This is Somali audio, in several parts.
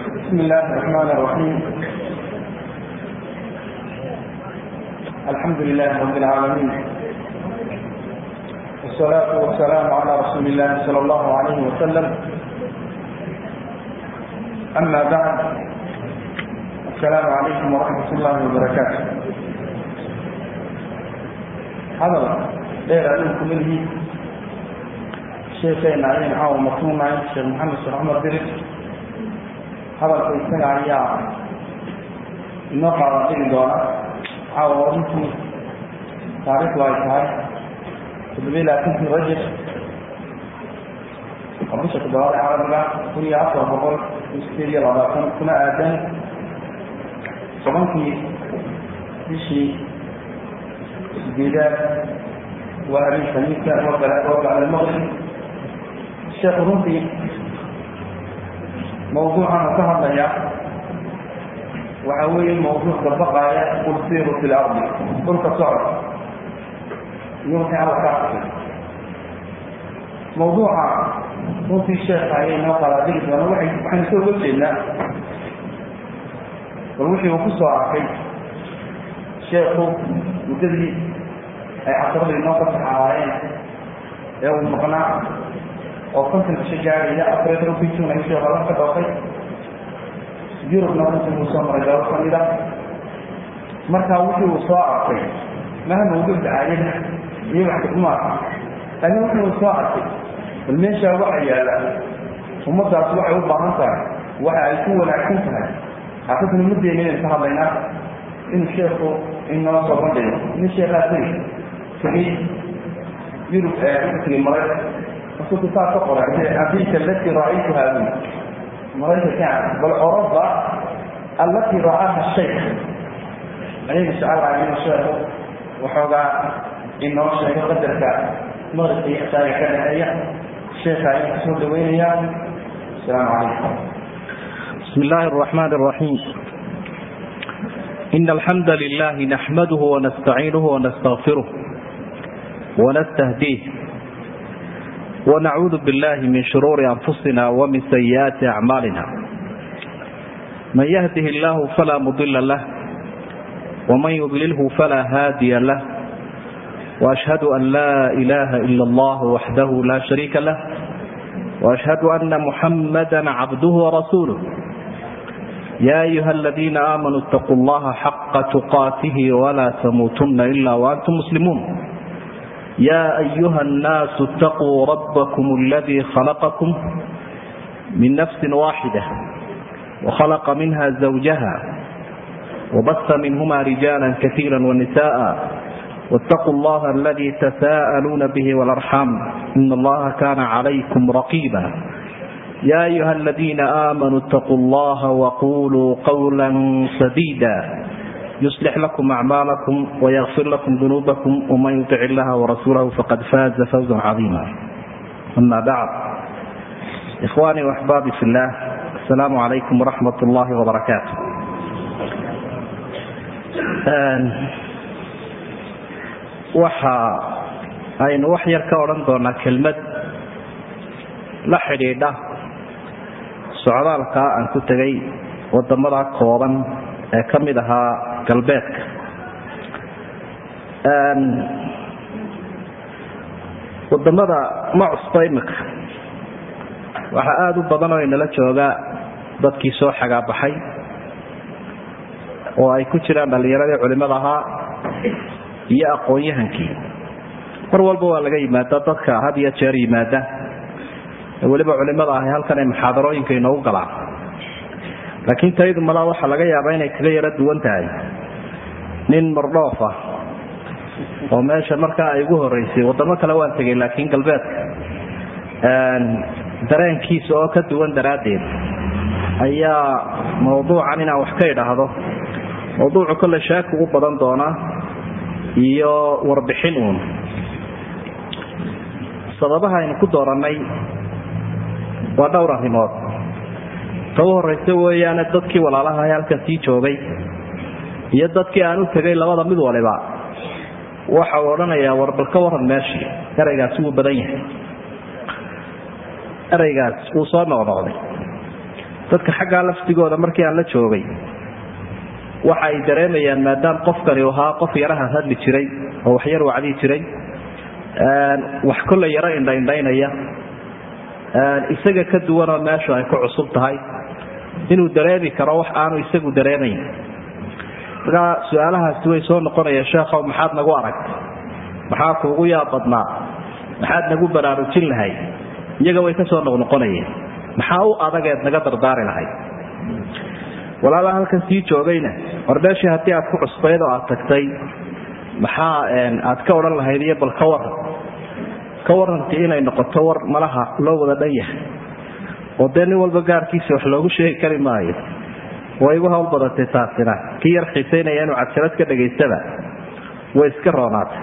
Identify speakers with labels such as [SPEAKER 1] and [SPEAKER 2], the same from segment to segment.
[SPEAKER 1] بسم الله الرحمن الرحيم. الحمد لله رب العالمين، والصلاة والسلام على رسول الله صلى الله عليه وسلم. أما بعد، السلام عليكم ورحمة الله وبركاته. هذا غير علمكم منه شيخين علينا عاو مفهوم معي الشيخ محمد صلى الله عليه وسلم. هذا الإنسان عياء النقع رضي دونا عاو ورمتني تعرف وايتهاي تبديلا كنت رجل قبشة دوار عربنا كل عصر بقول مستيري رضاكم كنا آدم صبنتي بشي سبيلات وأبي حنيفة وقع على المغرب. الشيخ رمتي موضوعا متهضيا وعوي موضوع البقايا قل سيروا في الأرض قل كسعر يوحي على كعبه موضوعا وفي الشيخ علينا وقال ذلك ونوحي سبحانه سوى لنا ونوحي وقصوا عقيد الشيخ مدري أي عصر للنوقف الحوالين يوم المقنع وكنت الشجاع إلى أفريد ربيتون أي شيء غلط كدوقي يورب نورس المصمم رجال خليلا مركا وحي وصاعقي مهما وجود عائلة يبعث أمارها أنا وحي وصاعقي المنشأ وحي يالا ومضى وحي وضعانتها وحي يكون ولا كنتها أعتقد أن المدة من انتهى بينات إن الشيخ إنه صبر لي إن الشيخ أسري سبيل يورب أسري المرأة وصوت تقرأ أبيك التي رأيتها منه مريضة كان بالعرضة التي رآها الشيخ عليه السؤال عليه الشيخ وحوضا إنه الشيخ قدر كان مرض في أسائل كان هي الشيخ عليه السؤال دوينيا. السلام عليكم.
[SPEAKER 2] بسم الله الرحمن الرحيم. إن الحمد لله نحمده ونستعينه ونستغفره ونستهديه ونعوذ بالله من شرور أنفسنا ومن سيئات أعمالنا. من يهده الله فلا مضل له ومن يضلله فلا هادي له، وأشهد أن لا إله إلا الله وحده لا شريك له، وأشهد أن محمدا عبده ورسوله. يا أيها الذين آمنوا اتقوا الله حق تقاته ولا تموتن إلا وأنتم مسلمون. يا أيها الناس اتقوا ربكم الذي خلقكم من نفس واحدة وخلق منها زوجها وبث منهما رجالا كثيرا ونساء، واتقوا الله الذي تساءلون به والأرحام إن الله كان عليكم رقيبا. يا أيها الذين آمنوا اتقوا الله وقولوا قولا سديدا يصلح لكم أعمالكم ويغفر لكم ذنوبكم، ومن يطع الله ورسوله فقد فاز فوزا عظيما. أما بعد، إخواني وأحبابي في الله، السلام عليكم ورحمة الله وبركاته. waxa aynu wax yar ka oran doonaa kelmad la xidhiidha socdaalka aan ku tagay wadamada kooban ee ka mid ahaa galbeedka. wadamada ma cusba imika waxaa aada u badan oo inala jooga dadkii soo xagaabaxay oo ay ku jiraan dhallinyaradii culimada ahaa iyo aqoon-yahankii. mar walba waa laga yimaada dadka had iyo jeer yimaada weliba culimada ahi halkan ay muxaadarooyinka inoogu galaan, laakiin taydu malaa waxaa laga yaabaa inay kaga yaro duwan tahay nin mardhoof ah oo meesha markaa ay ugu horeysay. wadamo kale waan tegay, laakiin galbeedka dareenkiisa oo ka duwan daraaddeed ayaa mawduucan inaan wax ka idhaahdo. mawduucu kolle shaaki ugu badan doonaa iyo warbixin uun. sababaha aynu ku doorannay waa dhowr arrimood. ta u horraysa weeyaane dadkii walaalaha halkan sii joogay iyo dadkii aan u tegay labada mid waliba waxa uu odhanayaa warbal ka waran meeshii. eraygaasi wuu badan yahay, eraygaas wuu soo noqnoqday. dadka xaggaa laftigooda markii aan la joogay waxa ay dareemayaan maadaama qofkani ahaa qof yaraha hadli jiray oo wax yar wacdi jiray wax kolley yaro indhaynaya isaga ka duwanoo meeshu ay ku cusub tahay inuu dareemi karo wax aanu isagu dareemayn. markaa su-aalahaasi way soo noqonayaan, sheekhow maxaad nagu aragtay, maxaa kuugu yaab badnaa, maxaad nagu baraarujin lahay, iyaga way ka soo noqnoqonayeen. maxaa u adageed naga dardaari lahay? walaala halkan sii joogayna war meeshii haddii aad ku cusbayd oo aad tagtay maxaa aad ka odhan lahayd iyo bal ka warantii inay noqoto war malaha loo wada dhan yahay oo dee nin walba gaarkiisa wax loogu sheegi kari maayo. way igu hawl badatay taasina. kii yar xiisaynaya inuu cadjalad ka dhagaystaba way iska roonaatay.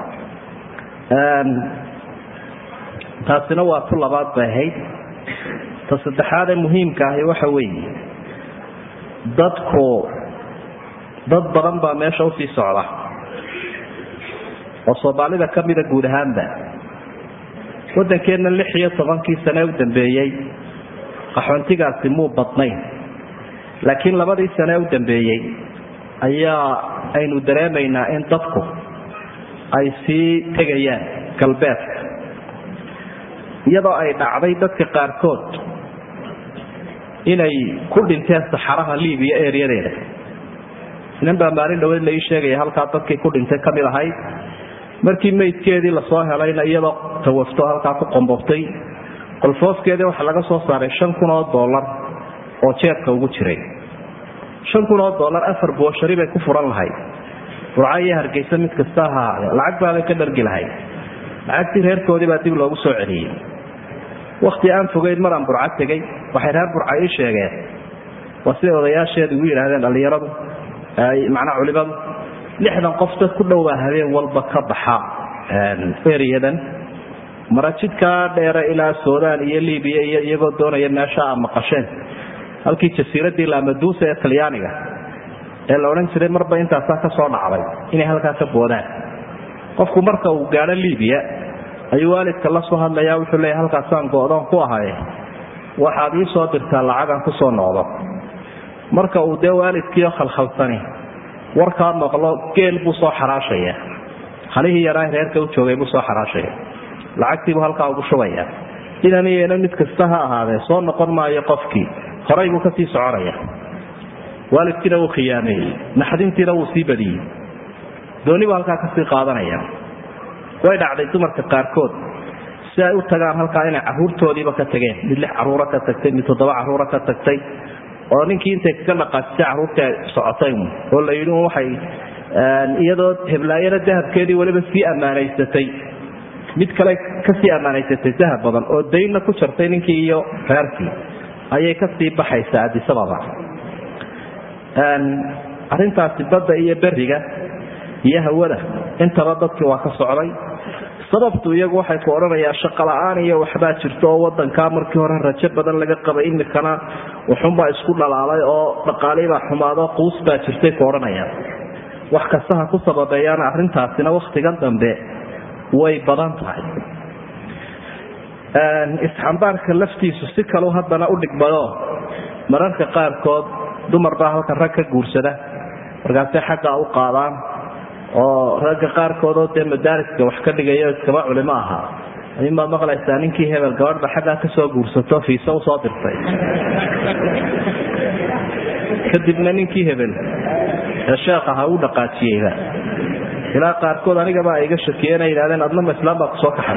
[SPEAKER 2] taasina waa tu labaad bay ahayd. ta saddexaad ee muhiimka ahi waxa weeye dad badan baa meesha usii socda oo soomaalida ka mida guud ahaanba. waddankeenna 16 sane u dambeeyey qaxoontigaasi muu badnayn, laakiin 2 sane u dambeeyey ayaa aynu dareemaynaa in dadku ay sii tegayaan galbeedka, iyadoo ay dhacday dadka qaarkood inay ku dhinteen saxaraha Liibiya ereyadeeda. nin baa maalin dhaweyd la ii sheegaya halkaa dadkii ku dhintay ka mid ahayd. markii meydkeedii lasoo helayna iyadoo tawafto halkaa ku qomboftay, qolfoofkeedii waxaa laga soo saaray $5,000 oo jeebka ugu jiray. $5,000 afar booshari bay ku furan lahayd. Burca iyo Hargeysa mid kasta ahaade lacag baabay ka dhargi lahayd. lacagtii reerkoodii baa dib loogu soo celiyey. waqti aan fogeyn maraan Burca tegay waxay reer Burca ii sheegeen waa sida odayaasheedu ugu yiraahdeen dhalinyaradu macnaa culimadu 60 qof dad ku dhowaa habeen walba ka baxa ereyadan marajidka dheer ilaa Suudaan iyo Liibiya iyo iyagoo doonaya meesha ama qasheen halkii jasiiradii Lampedusa ee Talyaaniga ee la oran jiray marba intaas ka soo dhacday inay halkaas ka boodaan. qofku marka uu gaaro Liibiya ayuu waalidka la soo hadlayaa wuxuu leeyahay halkaas aan go'doon ku ahay waxaad ii soo dirtaa lacag aan ku soo noqdo. marka uu dee waalidkii khalkhalsani warkaa maqlo geel buu soo xaraashaya, halihii yaraa reerka u joogay buu soo xaraashaya, lacagtii buu halkaa ugu shubaya. idan iyana mid kasta ha ahaadee soo noqon maayo qofkii, horay buu ka sii soconaya. waalidkiina uu khiyaameeyey, naxdintiina wuu sii badiyey, dooni buu halkaa ka sii qaadanaya. way dhacday dumarka qaarkood si ay u tagaan halkaa inay caruurtoodiiba ka tageen, mid 6 caruura ka tagtay, mid 7 caruura ka tagtay, oo ninkii intay ka dhaqaastay caruurta socotay oo la yidhi waxay iyadoo heblaayada dahabkeedii waliba sii amaanaysatay, mid kale ka sii amaanaysatay dahab badan oo dayna ku jartay ninkii iyo reerkii ayay ka sii baxaysaa Addis Ababa. arrintaasi badda iyo beriga iyo hawada intaba dadkii waa ka socday. sababtu iyagu waxay ku oranayaan shaqo la'aan iyo waxba jirto oo wadanka markii hore rajo badan laga qabay imikana wuxuunba isku dhalaalay oo dhaqaalihiiba xumaado quus baa jirtay ku oranayaan. wax kasta ha ku sababeeyaan arrintaasina waqtigan dambe way badan tahay. isxambaarka laftiisu si kale haddana u dhigmayo mararka qaarkood dumar baa halka rag ka guursada markaasay xagga u qaadaan oo ragga qaarkood oo dee madaariska wax ka dhigayo iskaba culimo aha ayma maqlaysaa ninkii hebel gabadha xagga ka soo guursato fiisa u soo dirtay kadibna ninkii hebel sheekha ha u dhaqaajiyayba ilaa qaarkood aniga baa iga shakiyeenay yiraahdeen adna islaam baa ku soo kaxay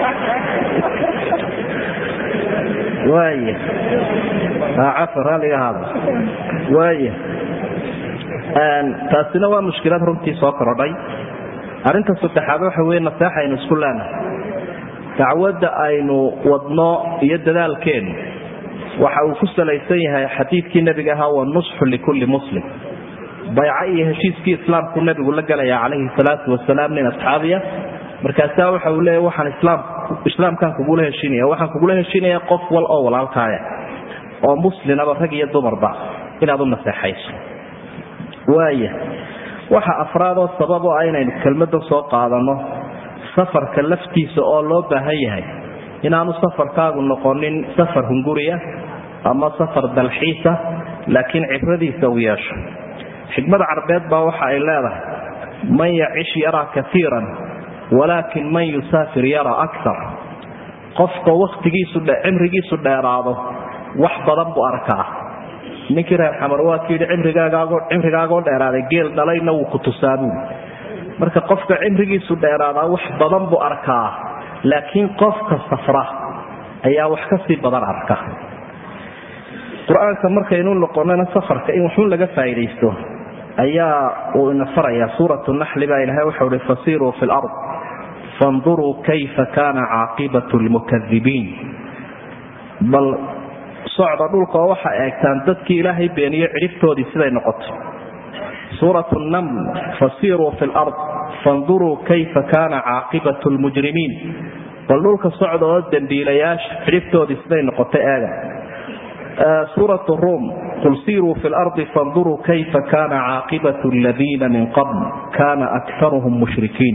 [SPEAKER 2] waaye عفوا هذا هذا وايه taasina waa mushkilad runtii soo korodhay. arinta saddexaad waxa weeye nasaaxa aynu isku leenahay, dacwada aynu wadno iyo dadaalkeenu waxa uu ku salaysan yahay xadiidkii nabiga ahaa waa nusxu likulli muslim. bayca iyo heshiiskii islaamku nabigu la galaya calayhi salaatu wasalaam nin asxaabiya markaasaa waxa uu leeyahay waxaan islaamkan kugula heshiinaya qof wal oo walaalkaaya oo muslimaba rag iyo dumarba inaad u naseexayso. waaya waxa afraadoo sabab oo aynaynu kelmadda soo qaadano safarka laftiisa oo loo baahan yahay inaanu safarkaagu noqonin safar hunguriya ama safar dalxiisa laakiin cibradiisa uu yeesho. xikmada carbeed baa waxa ay leedahay man yacish yaraa kaiiran walaakin man yusaafir yaraa akar. qofka cimrigiisu dheeraado wax badan buu arkaa. ninkii reer xamar waa kii cimrigaagoo dheeraaday geel dhalayna wuu ku tusaabuu. marka qofka cimrigiisu dheeraadaa wax badan buu arkaa, laakiin qofka safra ayaa wax ka sii badan arka. qur-aanka markaynu noqonana safarka in waxun laga faa'iidaysto ayaa uu ina farayaa. suuratu naxli baa ilaahay wuxuu ihi fasiiruu fi lard fanduruu kayfa kaana caaqibatu lmukadibiin. bal socda dhulka oo waxaa eegtaan dadkii ilaahay beeniye cidhibtoodii siday noqotay. suuratu naml fasiiruu fi lard fanduruu kayfa kaana caaqibatu lmujrimiin. bal dhulka socda oo dambiilayaasha cidhibtoodii siday noqotay eega. suuratu ruum qul siiruu fi lardi fanduruu kayfa kaana caaqibatu aladiina min qabl kaana akaruhum mushrikiin.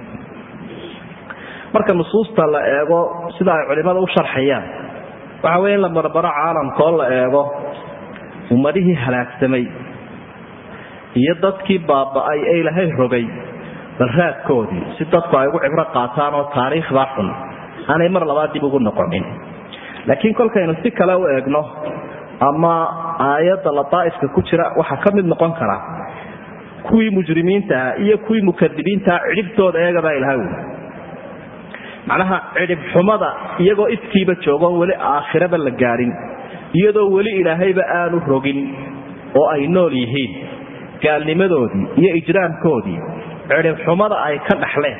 [SPEAKER 2] marka nusuusta la eego sida ay culimada u sharxayaan waxa weeye in la barbaro caalamka oo la eego ummadihii halaagsamay iyo dadkii baaba'ay ee ilaahay rogay balraadkoodii si dadku ay ugu cibro qaataan oo taariikhda xun aanay mar labaad dib ugu noqonin. laakiin kolkaynu si kale u eegno ama aayadda lataa'ifka ku jira waxaa ka mid noqon kara kuwii mujrimiinta iyo kuwii mukadibiinta cidhibtooda eegabaa ilahay wy. macnaha cidhib xumada iyagoo ifkiiba joogoon weli aakhiraba la gaadhin, iyadoo weli ilaahayba aanu rogin oo ay nool yihiin, gaalnimadoodii iyo ijraamkoodii cidhib xumada ay ka dhaxleen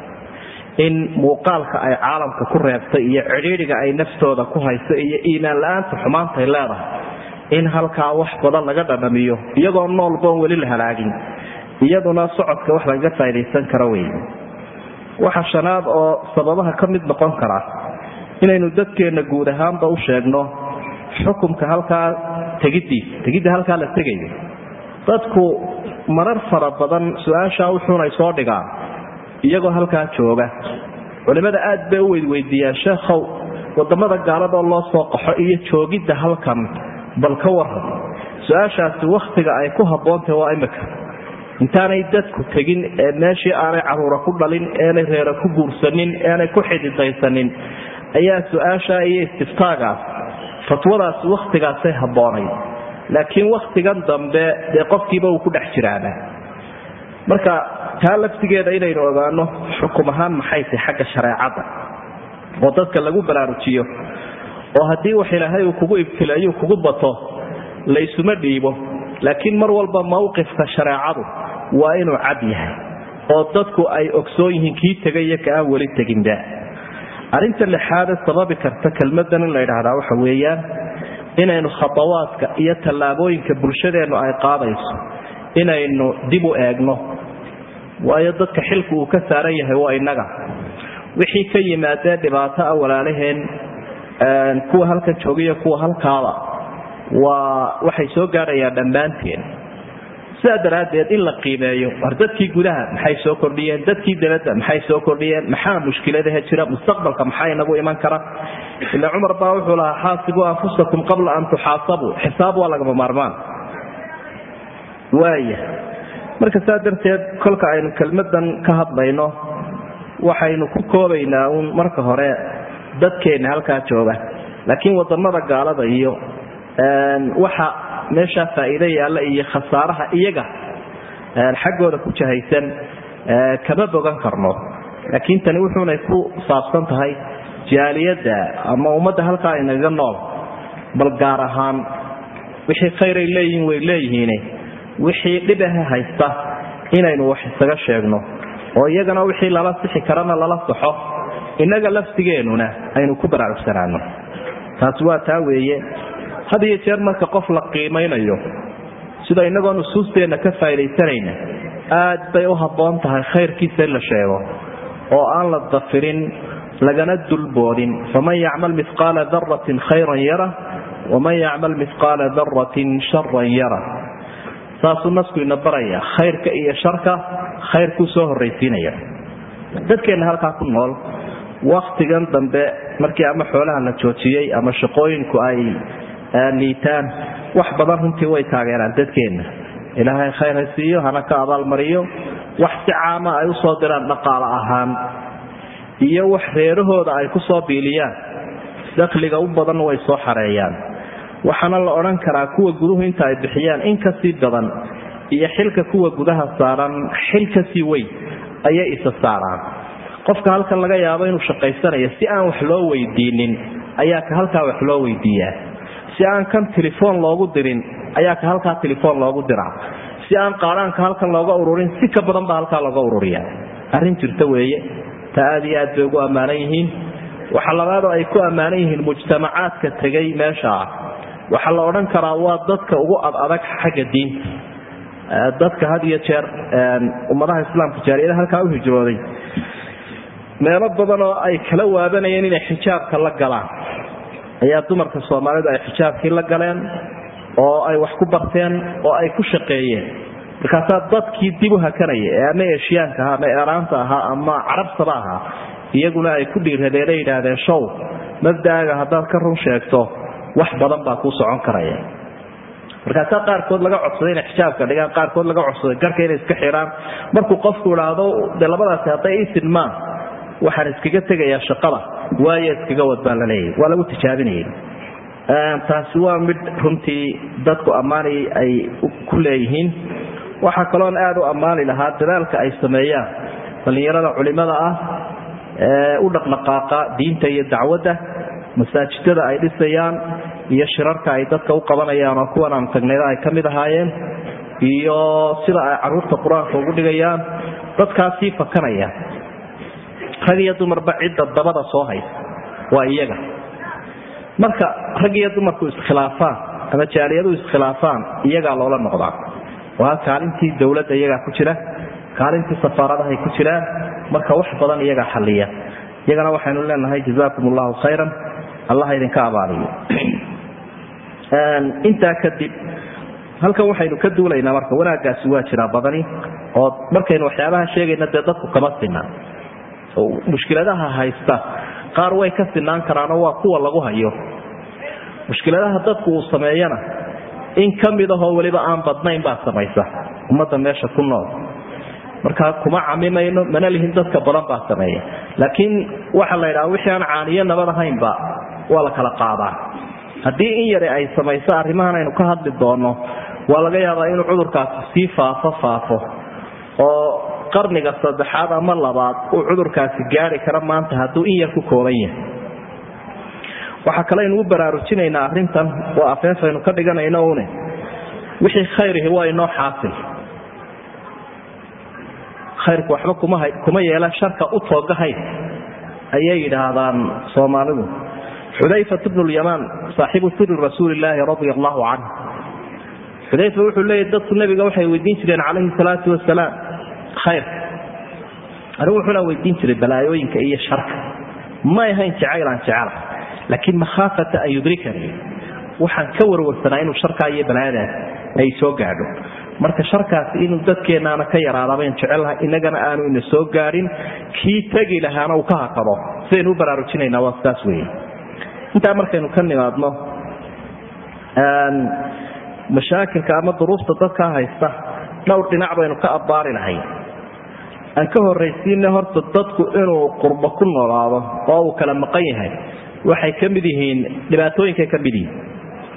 [SPEAKER 2] in muuqaalka ay caalamka ku reebtay iyo cidhiidhiga ay naftooda ku hayso iyo iimaan la-aanta xumaantay leedahay in halkaa wax badan laga dhadhamiyo iyagoo noolboon weli la halaagin. iyaduna socodka wax lagaga faa'iidaysan karo wey. waxa shanaad oo sababaha ka mid noqon kara inaynu dadkeenna guud ahaanba u sheegno xukumka halkaa tegidda halkaa la tegayo. dadku marar fara badan su-aashaa wuxuunay soo dhigaan iyagoo halkaa jooga. culimada aad bay u weydweydiiyaan sheekhow wadamada gaaladoo loo soo qaxo iyo joogidda halkan bal ka waran. su-aashaasi wakhtiga ay ku habboontahay waa imika intaanay dadku tegin ee meeshii aanay caruura ku dhalin, eenay reera ku guursanin, eenay ku xididaysanin ayaa su-aashaa iyo istiftaagaas fatwadaasi wakhtigaasay habboonayd. laakiin wakhtigan dambe dee qofkiiba uu ku dhex jiraana. marka taa laftigeeda inaynu ogaano xukum ahaan maxay tahay xagga shareecadda oo dadka lagu baraarujiyo, oo haddii wax ilaahay uu kugu ibtilayo kugu bato laysuma dhiibo. laakiin mar walba mowqifka shareecadu waa inuu cad yahay oo dadku ay ogsoon yihiin kii tegay iyo ka aan weli teginba. arrinta lixaade sababi karta kelmadan in la yidhaahdaa waxa weeyaan inaynu khatawaadka iyo tallaabooyinka bulshadeennu ay qaadayso inaynu dib u eegno. waayo dadka xilku uu ka saaran yahay waa innaga. wixii ka yimaadee dhibaato ah walaalaheen kuwa halkan joogiyo kuwa halkaaba waxay soo gaadhayaan dhammaanteen. sidaa daraaddeed in la qiimeeyo war dadkii gudaha maxay soo kordhiyeen, dadkii dabadda maxay soo kordhiyeen, maxaa mushkiladaha jira, mustaqbalka maxaa inagu iman kara. ila cumar baa wuxuu lahaa xaasibuu anfusakum qabla an tuxaasabuu. xisaab waa lagama maarmaan. waaya marka saa darteed kolka aynu kelmadan ka hadlayno waxaynu ku koobaynaa uun marka hore dadkeenna halkaa jooga. laakiin wadamada gaalada iyo waxa meesha faa'iido yaalla iyo khasaaraha iyaga xaggooda ku jahaysan kama bogan karno. laakiin tani wuxuunay ku saabsan tahay jaaliyadda ama ummadda halkaa inaga nool. bal gaar ahaan wixii khayray leeyihiin way leeyihiin, wixii dhibaha haysta inaynu wax isaga sheegno oo iyagana wixii lala sixi karana lala saxo, innaga laftigeennuna aynu ku baraarugsanaano. taasi waa taa weeye. had iyo jeer marka qof la qiimaynayo sida inagoo nusuusteenna ka faa'iidaysanayna aad bay u habboon tahay khayrkiisa in la sheego oo aan la dafirin lagana dulboodin. faman yacmal mithqaala daratin khayran yara waman yacmal mithqaala daratin sharan yara. saasuu nasku ina baraya khayrka iyo sharka khayrkuu soo horraysiinaya. dadkeenna halkaa ku nool wakhtigan dambe markii ama xoolaha la joojiyey ama shaqooyinku ay liitaan wax badan runtii way taageeraan dadkeenna ilaahay khayr ha siiyo hana ka abaalmariyo wax si caama ay u soo diraan dhaqaale ahaan iyo wax reerahooda ay ku soo biiliyaan dakhliga u badan way soo xareeyaan waxaana la odhan karaa kuwa guduhu inta ay bixiyaan in ka sii badan iyo xilka kuwa gudaha saaran xil ka sii weyn ayay isa saaraan qofka halkan laga yaabo inuu shaqaysanayo si aan wax loo weydiinin ayaa ka halkaa wax loo weydiiyaa si aan kan telefoon loogu dirin ayaa ka halkaa telefoon loogu diraa si aan qaaraanka halkan looga ururin si ka badan baa halkaa looga ururiyaa arrin jirta weeye taa aad iyo aad bay ugu ammaanan yihiin waxa labaadoo ay ku ammaanan yihiin mujtamacaadka tegay meesha waxaa la odhan karaa waa dadka ugu adag xagga diinta dadka had iyo jeer ummadaha islaamka jaariyada halkaa u hijrooday meelo badan oo ay kala waabanayeen inay xijaabka la galaan ayaa dumarka soomaalidu ay xijaabkii la galeen oo ay wax ku barteen oo ay ku shaqeeyeen markaasaa dadkii dib u hakanaya ee ama eeshiyaanka ahaa ama eeraanta ahaa ama carabsaba ahaa iyaguna ay ku dhiiradeen ay yidhaahdeen show mabdaaga haddaad ka run sheegto wax badan baa kuu socon karaya markaasaa qaarkood laga codsaday inay xijaabka dhigaan qaarkood laga codsaday garhka inay iska xiraan markuu qofku idhaahdo dee labadaasi hadday ii sidmaan waxaan iskaga tegayaa shaqada waayo iskaga wad baa la leeyahay waa lagu tijaabinayay taasi waa mid runtii dadku ammaanay ay ku leeyihiin waxaa kaloon aad u ammaani lahaa dadaalka ay sameeyaan dhallinyarada culimada ah ee u dhaqdhaqaaqa diinta iyo dacwadda masaajidada ay dhisayaan iyo shirarka ay dadka u qabanayaan oo kuwan aan tagnayda ay ka mid ahaayeen iyo sida ay carruurta qur-aanka ugu dhigayaan dadkaasii fakanaya rag iyo dumarba cidda dabada soo haysa waa iyaga marka rag iyo dumarku iskhilaafaan ama jaaliyadu iskhilaafaan iyagaa loola noqdaa waa kaalintii dowladda iyagaa ku jira kaalintii safaaradahay ku jiraan marka wax badan iyagaa xalliya iyagana waxaynu leenahay jazaakum allahu khayran allah idinka abaaliyo intaa kadib halkan waxaynu ka duulaynaa marka wanaaggaasi waa jiraa badani oo markaynu waxyaabaha sheegayna dee dadku kama sinaa oo mushkiladaha haysta qaar way ka sinaan karaanoo waa kuwa lagu hayo mushkiladaha dadku uu sameeyana in ka mid ahoo weliba aan badnayn baa samaysa ummadda meesha ku nool markaa kuma camimayno mana lihin dadka badan baa sameeya laakiin waxa la yidhaha wixii aan caaniyo nabad ahaynba waa la kala qaadaa haddii in yare ay samayso arrimahan aynu ka hadli doono waa laga yaabaa inuu cudurkaasi sii faafo oo qarniga saddexaad ama labaad uu cudurkaasi gaari kara maanta hadduu in yar ku kooban yahay waxaa kale aynu u baraarujinaynaa arrintan waa afeefaynu ka dhiganayno une wixii khayrihi waa inoo xaasil khayrku waxba kuma yeelan sharka u toogahayn ayay yidhaahdaan soomaalidu xudayfat bnu lyamaan saaxibu siri rasuulilaahi radia allahu canhu xudayfa wuxuu leeyahy dadku nabiga waxay weydiin jireen calayhi salaatu wasalaam khayrka anigu wuxuuna weydiin jiray balaayooyinka iyo sharka may ahayn jacaylaan jecela laakiin makhaafata an yudrikani waxaan ka warwarsanaa inuu sharkaa iyo balaayadaas ay soo gaadho marka sharkaasi inuu dadkeennaana ka yaraadabayn jecelaha inagana aanu ina soo gaadhin kii tegi lahaana uu ka hakado sidaynu u baraarujinaynaa waa sidaas weeye intaa markaynu ka nimaadno mashaakilka ama duruufta dadkaa haysta dhowr dhinac baynu ka abbaari lahay aan ka horraysiinna horta dadku inuu qurbo ku noolaado oo uu kala maqan yahay waxay ka mid yihiin dhibaatooyinkay ka mid yihiin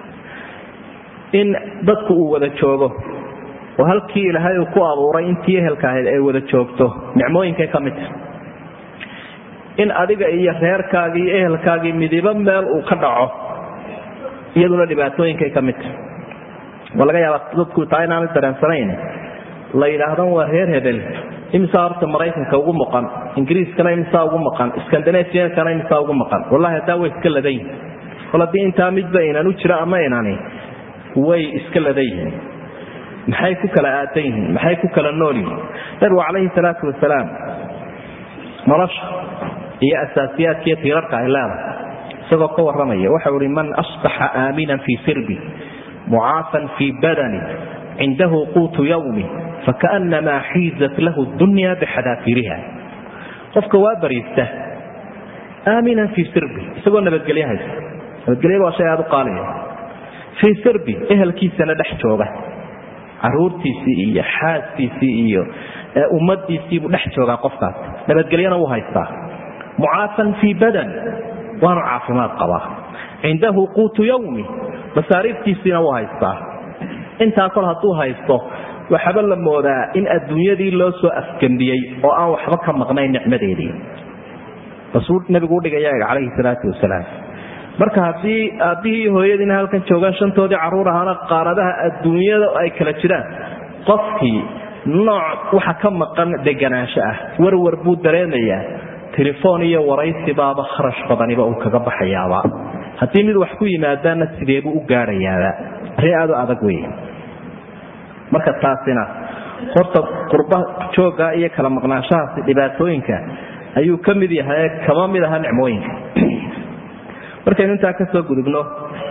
[SPEAKER 2] in dadku uu wada joogo oo halkii ilaahay uu ku abuuray intii ehelka ahayd ay wada joogto nicmooyinkay ka mid tahay in adiga iyo reerkaagii iyo ehelkaagii midiba meel uu ka dhaco iyaduna dhibaatooyinkay ka mid tahay waa laga yaabaa dadku taa inaanay dareensanayn la yidhaahdan waa reer hebel imisaa horta maraykanka ugu maqan ingiriiskana imisaa ugu maqan skandinafiankana imisaa ugu maqan wallahi haddaa way iska ladan yihin kol haddii intaa midba inaan u jiro ama inani way iska ladan yihiin maxay ku kala aadan yihiin maxay ku kala nool yihiin nabigu calayhi salaatu wasalaam nolosha iyo asaasiyaadkiiyo tiirarka ay leedahay isagoo ka warramaya waxau ihi man asbaxa aaminan fii sirbi mucaafan fii badani cindahu quutu yawmi fakaannamaa xiizat lahu dunya bixadaafiriha qofka waa bariista aaminan fii sirbi isagoo nabadgelyo haysta nabadgelyada waa shay aada u qaaliya fii sirbi ehelkiisana dhex jooga caruurtiisii iyo xaaskiisii iyo ummadiisiibuu dhex joogaa qofkaas nabadgelyana u haystaa mucaafan fii badan waanu caafimaad qabaa cindahu quutu yawmi masaariiftiisiina u haystaa intaa kol hadduu haysto waxaba la moodaa in adduunyadii loo soo afgambiyey oo aan waxba ka maqnayn nicmadeedii rasuul nabigu u dhigaya calayhi salaatu wasalaam marka haddii aabbihii iyo hooyadiina halkan joogaan shantoodii carruur ahaana qaaradaha adduunyada ay kala jiraan qofkii nooc waxa ka maqan deganaansho ah warwar buu dareemayaa telefoon iyo waraysi baaba kharash badaniba uu kaga baxayaaba haddii mid wax ku yimaadaana sideebuu u gaadhayaaba arrin aad u adag weeye marka taasina horta qurba jooga iyo kala maqnaanshahaasi dhibaatooyinka ayuu ka mid yahay kama mid aha nicmooyinka markaynu intaa ka soo gudubno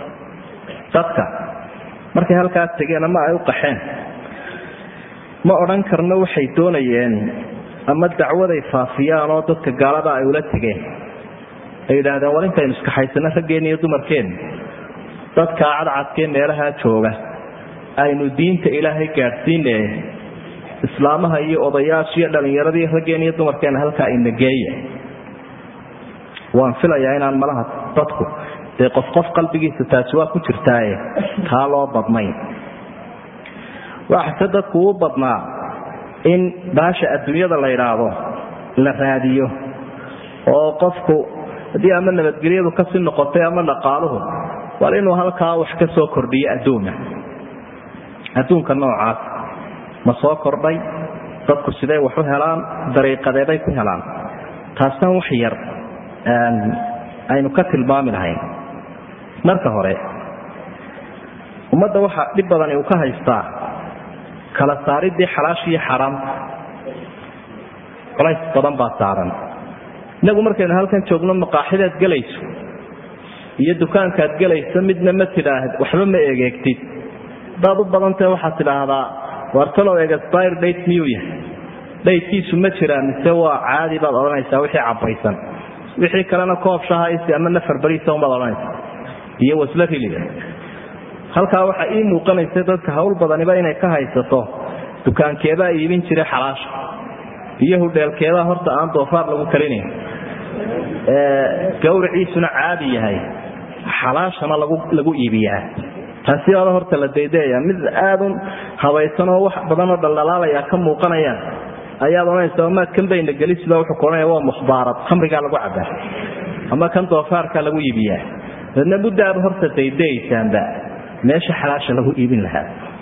[SPEAKER 2] dadka markay halkaas tegeen ama ay u qaxeen ma odhan karno waxay doonayeen ama dacwaday faafiyaan oo dadka gaalada ay ula tegeen ay yidhaahdeen war intaynu iskaxaysano raggeenna iyo dumarkeenna dadkaa cadcadkee meelahaa jooga aynu diinta ilaahay gaadhsiine islaamaha iyo odayaasha iyo dhallinyaradii raggeenna iyo dumarkeenna halkaa ina geeya waan filayaa inaan malaha dadku dee qof qalbigiisa taasi waa ku jirtaaye taa loo badnayn waxase dadku u badnaa in baasha adduunyada la yidhaahdo la raadiyo oo qofku haddii ama nabadgelyadu kasii noqotay ama dhaqaaluhu war inuu halkaa wax ka soo kordhiyo adduunka noocaas ma soo kordhay dadku siday wax u helaan dariiqadeeday ku helaan taasna wax yar aynu ka tilmaami lahayn marka hore ummadda waxaa dhib badani uu ka haystaa kala saaridii xalaasha iyo xaraamta culays badan baa saaran inagu markaynu halkan joogno maqaaxidaad gelayso iyo dukaankaad gelayso midna ma tidhaahd waxba ma egeegtid hadaad u badantahe waxaad tidhaahdaa wartalow expire date miyuu yahay dhaydkiisu ma jiraa mise waa caadi baad odhanaysaa wixii cabaysan wixii kalena koob shahaysi ama nafar bariisa umaad odhanaysa iyo wasla riliga halkaa waxaa ii muuqanaysa dadka hawl badaniba inay ka haysato dukaankeebaa iibin jiray xalaasha iyo hudheelkeedaa horta aan doofaar lagu kalinayn gawriciisuna caadi yahay xalaashana lagu iibiyaa taasi ada horta la daydeeya mid aadun habaysanoo wax badanoo dhaldhalaalaya ka muuqanayaan ayaad odhanaysa maad kan bayna gelisba wuxuu kuohanaya waa mukhbaarad khamrigaa lagu cabaa ama kan doofaarkaa lagu iibiyaa dadna muddaaba horta daydaysaanba meesha xalaasha lagu iibin lahaa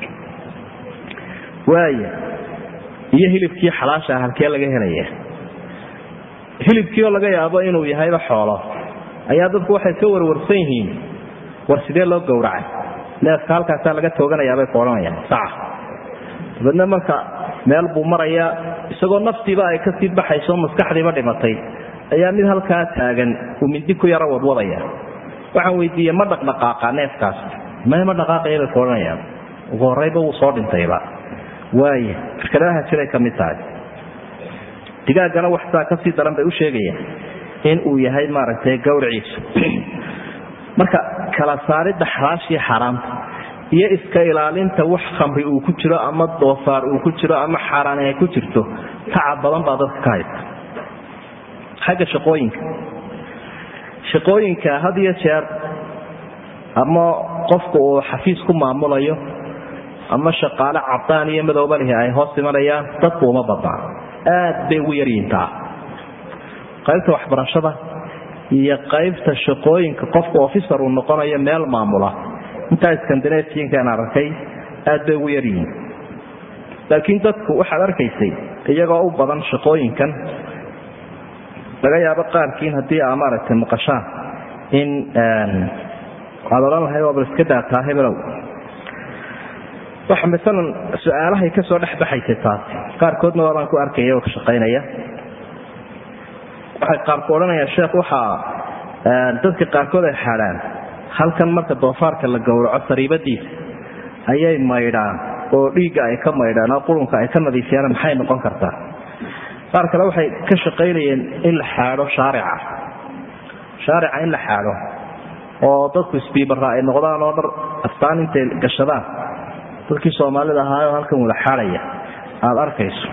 [SPEAKER 2] waaya iyo hilibkii xalaasha halkee laga helaya hilibkii oo laga yaabo inuu yahayba xoolo ayaa dadku waxay ka warwarsan yihiin war sidee loo gowracay neefka halkaasaa laga tooganayaabay ku odhanayaan saca dabadna marka meel buu marayaa isagoo naftiiba ay kasii baxayso maskaxdiiba dhimatay ayaa mid halkaa taagan uu mindi ku yaro wadwadaya waxaan weydiiyey ma dhaqdhaqaaqa neefkaas ma dhaqaaqaya bay ku odhanayaan ugu horrayba wuu soo dhintayba waaya firkadaha jiray ka mid tahay digaaggana waxsaa kasii daran bay u sheegayaan in uu yahay maaragtay gawriciisu marka kala saaridda xalaashii xaaraamta iyo iska ilaalinta wax khamri uu ku jiro ama doofaar uu ku jiro ama xaaraan ay ku jirto tacab badan baa dadka ka haysta xagga shaqooyinka had iyo jeer ama qofku uu xafiis ku maamulayo ama shaqaale cadaan iyo madowba lihi ay hoos imanayaan dadku uma badnaa aad bay ugu yaryiintaa qaybta waxbarashada iyo qaybta shaqooyinka qofku officer uu noqonayo meel maamula intaa Scandinavian arkay aad bay ugu yaryihiin laakiin dadku waxaad arkaysay iyagoo u badan shaqooyinkan laga yaabo qaarkiin haddii aad maaragtay maqashaan in waxaad odhan lahay waaba iska daataa hebelow waxa misalan su-aalahay ka soo dhex baxaysay taasi qaarkoodna waabaan ku arkaya oo ka shaqaynaya waxay qaarku odhanayaan sheekh waxaa dadka qaarkood ay xaadhaan halkan marka doofaarka la gowraco sariibadiisa ayay maydhaan oo dhiigga ay ka maydhaan oo qurunka ay ka nadiifiyaan maxay noqon kartaa qaar kale waxay ka shaqaynayeen in la xaadho shaarica in la xaadho oo dadku isbiibarra ay noqdaan oo dhar astaan intay gashadaan dadkii Soomaalida ahaa oo halkan wada xaalaya aad arkayso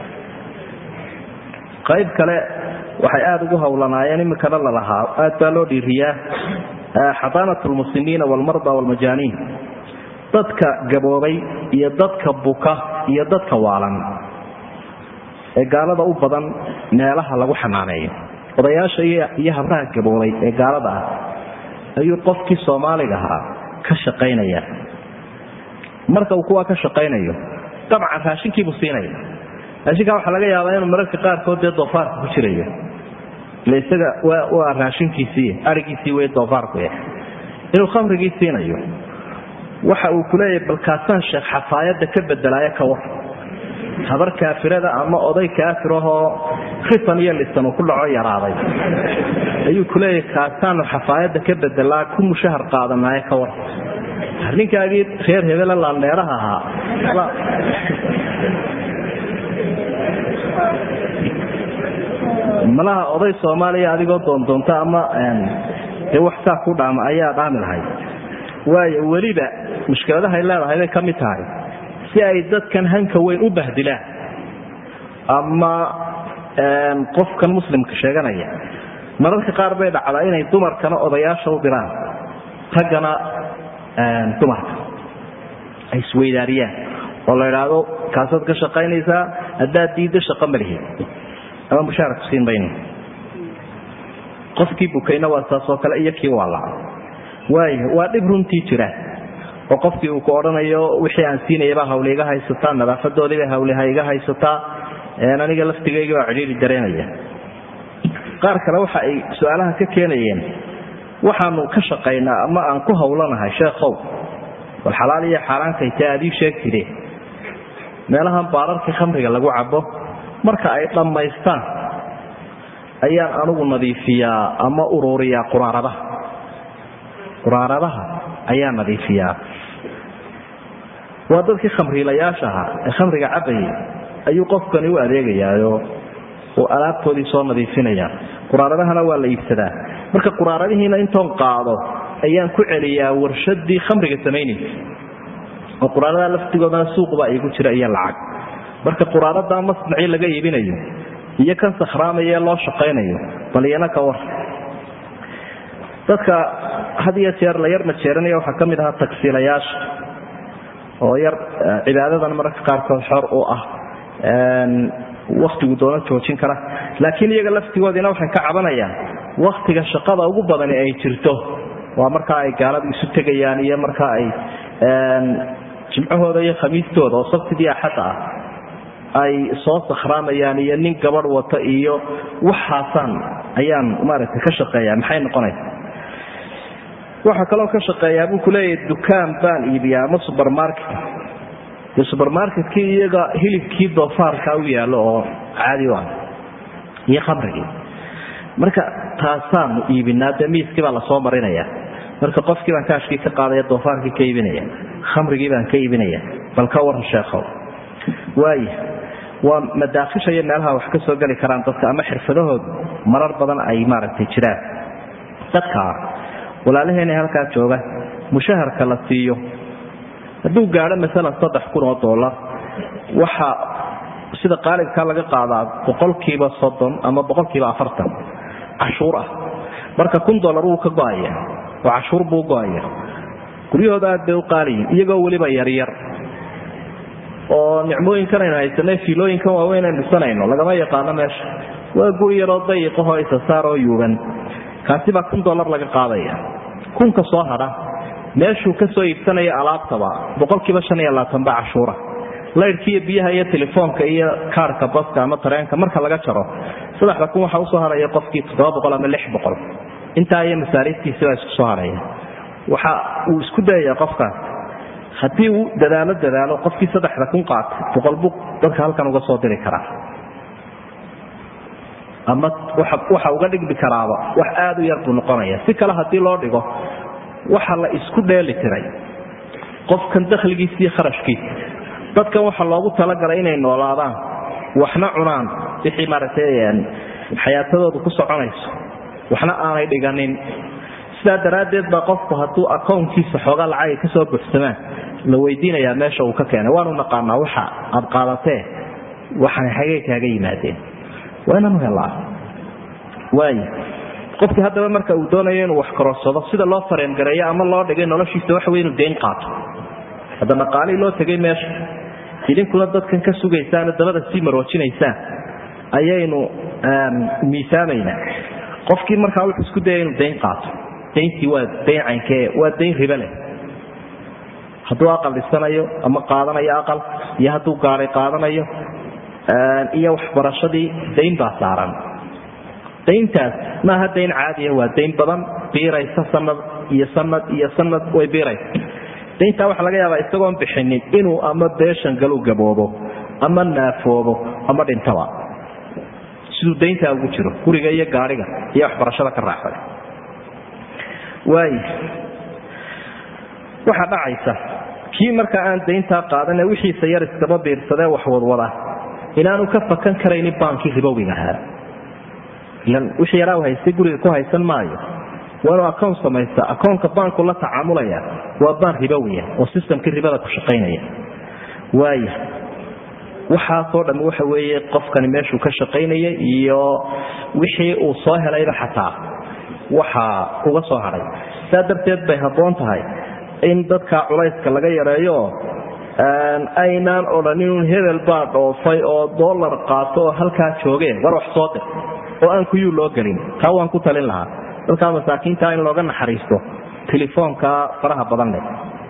[SPEAKER 2] qayb kale waxay aad ugu hawlanaayeen imika la lahaa aad baa loo dhiiriyaa xadaanatul muslimiina wal marda wal majaaniin dadka gaboobay iyo dadka buka iyo dadka waalan ee gaalada u badan meelaha lagu xanaaneeyo odayaasha iyo habraha gaboobay ee gaalada ah ayuu qofkii Soomaaliga ahaa ka shaqeynaya marka uu kuwa ka shaqeynayo dabcan raashinkii buu siinaya raashinka waxa laga yaabaa inuu mararka qaar kood doofaarka ku jirayo leesaga waa raashinkiisii arigiisii way doofaarku inuu khamrigii siinayo waxa uu ku leeyahay balkaasan sheekh xafaayada ka bedelaya ka war habar kaafirada ama oday kaafir oo khitan iyo lisan ku dhaco yaraaday ayuu ku leeyahay kaasan xafaayada ka bedelaa ku mushahar qaadanaya ka war ninkaagii reer hebel la leeraha ahaa malaha oday Soomaaliya adigoo doonta ama wax ka ku dhaama ayaa dhaami lahayd way waliba mushkiladaha ay leedahay ka mid tahay si ay dadkan hanka weyn u bahdilaan ama qofkan muslimka sheeganaya mararka qaar bay dhacdaa inay dumarkana odayaasha u diraan tagana dumarka ay isweydaariyaan oo la yiraahdo kaasad ka shaqeynaysa hadaa diida shaqo malihi ama mushaar ku siin bayn qofkii bukayna waa taasoo kale iyo kii wala waa dhib runtii jira oo qofkii uu ku oranayo wixii aan siinayba hawliga haysataa nadaafadoodii hawliga iga haysataa aniga laftigayga waa ciriiri dareenaya qaar kale waxa ay su'aalaha ka keenayeen waxaanu ka shaqeynaa ama aan ku hawlanahay sheekhow wal xalaal iyo xaraanka taadii sheegtide meelaha baararka khamriga lagu cabo marka ay dhamaystaan ayaan anigu nadiifiyaa ama ururiyaa quraaradaha ayaa nadiifiyaa waa dadkii khamriilayaasha ee khamriga cabay ayuu qofkani u adeegayaa oo alaabtoodii soo nadiifinaya quraaradahana waa la iibsadaa marka quraaradihiina intoon qaado ayaan ku celiyaa warshadii khamriga sameynaysa oo quraarada laftigooda suuqba ay ku jira iyo lacag marka quraarada masnaci laga iibinayo iyo kan sakhraamaya loo shaqeynayo baliyana ka war dadka hadiya jeer la yar ma jeeranaya waxa kamid ah tagsiilayaasha oo yar cibaadadan mararka qaar kood xor oo ah waqtigu doona joojin kara laakiin iyaga laftigoodina waxay ka cabanayaan waqtiga shaqada ugu badan ee ay jirto waa marka ay gaaladu isu tagayaan iyo marka ay jimcahooda iyo khamiistooda oo sabtidii axada ay soo sakhramayaan iyo nin gabadh wata iyo waxaasan ayaan maaragtay ka shaqeeyaa maxay noqonaysaa waxa kale oo ka shaqeeyaa buu ku leeyahay dukaan baan iibiyaa ama supermarketkii iyaga hilibkii doofaarka u yaalo oo caadi ah iyo khamrigii marka taasaan iibinaa miiskii baa la soo marinaya marka qofkii baan kaashkii ka qaadaya doofaarkii ka iibinaya khamrigii baan ka iibinaya bal ka waran sheekhow waa madaakhisha meelaha wax ka soo gali karaan dadka ama xirfadahooda marar badan ay maaragtay jiraan dadka walaalaheena halka jooga mushaharka la siiyo haduu gaaro mesela $3,000 waxa sida qaalibka laga qaadaa 30% ama 40% cashuur ah marka $1,000 uu ka go'aya oo cashuur buu go'aya guriyooda aad bay u qaaliyin iyagoo waliba yar yar oo nicmooyinkan ay haysanay fiilooyinkan waaweyn ay dhisanayno lagama yaqaano meesha waa guri yar oo dayiqo oo isa saaro yuuban kaasi baa $1,000 laga qaadaya kunka soo hada meeshuu ka soo iibsanaya alaabtaba 25% baa cashuura laydhkii biyaha iyo telefoonka iyo kaarka baska ama tareenka marka laga jaro sadexda kun waxa u soo haraya qofkii 700 ama 600 inta ay masaariiftiisa waa isku soo haraya waxa uu isku dayaa qofkaas hadii uu dadaalo qofkii sadexda kun qaat 100 dadka halkan uga soo diri kara ama waxa uga dhigbi karaaba wax aad u yar buu noqonaya si kale hadii loo dhigo waxa la isku dheeli tiray qofkan dakhligiisa iyo kharashkiisa dadkan waxa loogu talagalay inay noolaadaan waxna cunaan wixii maaragtay xayaatadoodu ku soconayso waxna aanay dhiganin sidaa daraaddeed baa qofku hadduu akoonkiisa xoogaa lacagay ka soo buxsamaan la weydiinayaa meesha uu ka keenay. waanu naqaanaa waxa aad qaadatee waxaan xagee kaaga yimaadeen, waa inaanu helaa. waayo qofkii haddaba marka uu doonayo inuu wax kororsado sida loo fareengareeyo ama loo dhigay noloshiisa waxa wey inuu deyn qaato. hadda dhaqaalihii loo tegay meesha idinkuna dadkan ka sugaysaan dabada sii maroojinaysaan ayaynu miisaamaynaa. qofkii markaa wuxuu isku dayay inuu deyn qaato. deyntii waa deyn caynkee, waa deyn ribo leh. hadduu aqal dhisanayo ama qaadanayo aqal, iyo hadduu gaaray qaadanayo iyo waxbarashadii deyn baa saaran. deyntaas maaha deyn caadiya, waa deyn badan biiraysa sanad iyo sanad iyo sanad way biiraysa. deyntaa waxaa laga yaabaa isagoon bixinin inuu ama beeshan galu gaboobo ama naafoobo ama dhintaba, siduu deyntaa ugu jiro guriga iyo gaariga iyo waxbarashada ka raaxay. waay waxaa dhacaysa kii markaa aan deyntaa qaadane wixiisa yar iskaba biirsadee wax wadwada inaanu ka fakan karaynin baankii ribowiga ahaa. ilan wixii yaraa u haystay guriga ku haysan maayo, waa inuu akoon samaysta. akoonka baanku la tacaamulaya waa baan ribowiya oo sistamkii ribada ku shaqaynaya. waaya waxaasoo dhan waxa weeye qofkani meeshuu ka shaqaynayay iyo wixii uu soo helayba xataa waxaa uga soo hadhay. saa darteed bay habboon tahay in dadka culayska laga yareeyo aynaan odhanin hebel baa dhoofay oo dollar qaato oo halkaa joogeen war wax soo dir oo aan kuyuu loo gelin. taa waan ku talin lahaa dadkaa masaakiinta in looga naxariisto telefoonka faraha badan leh.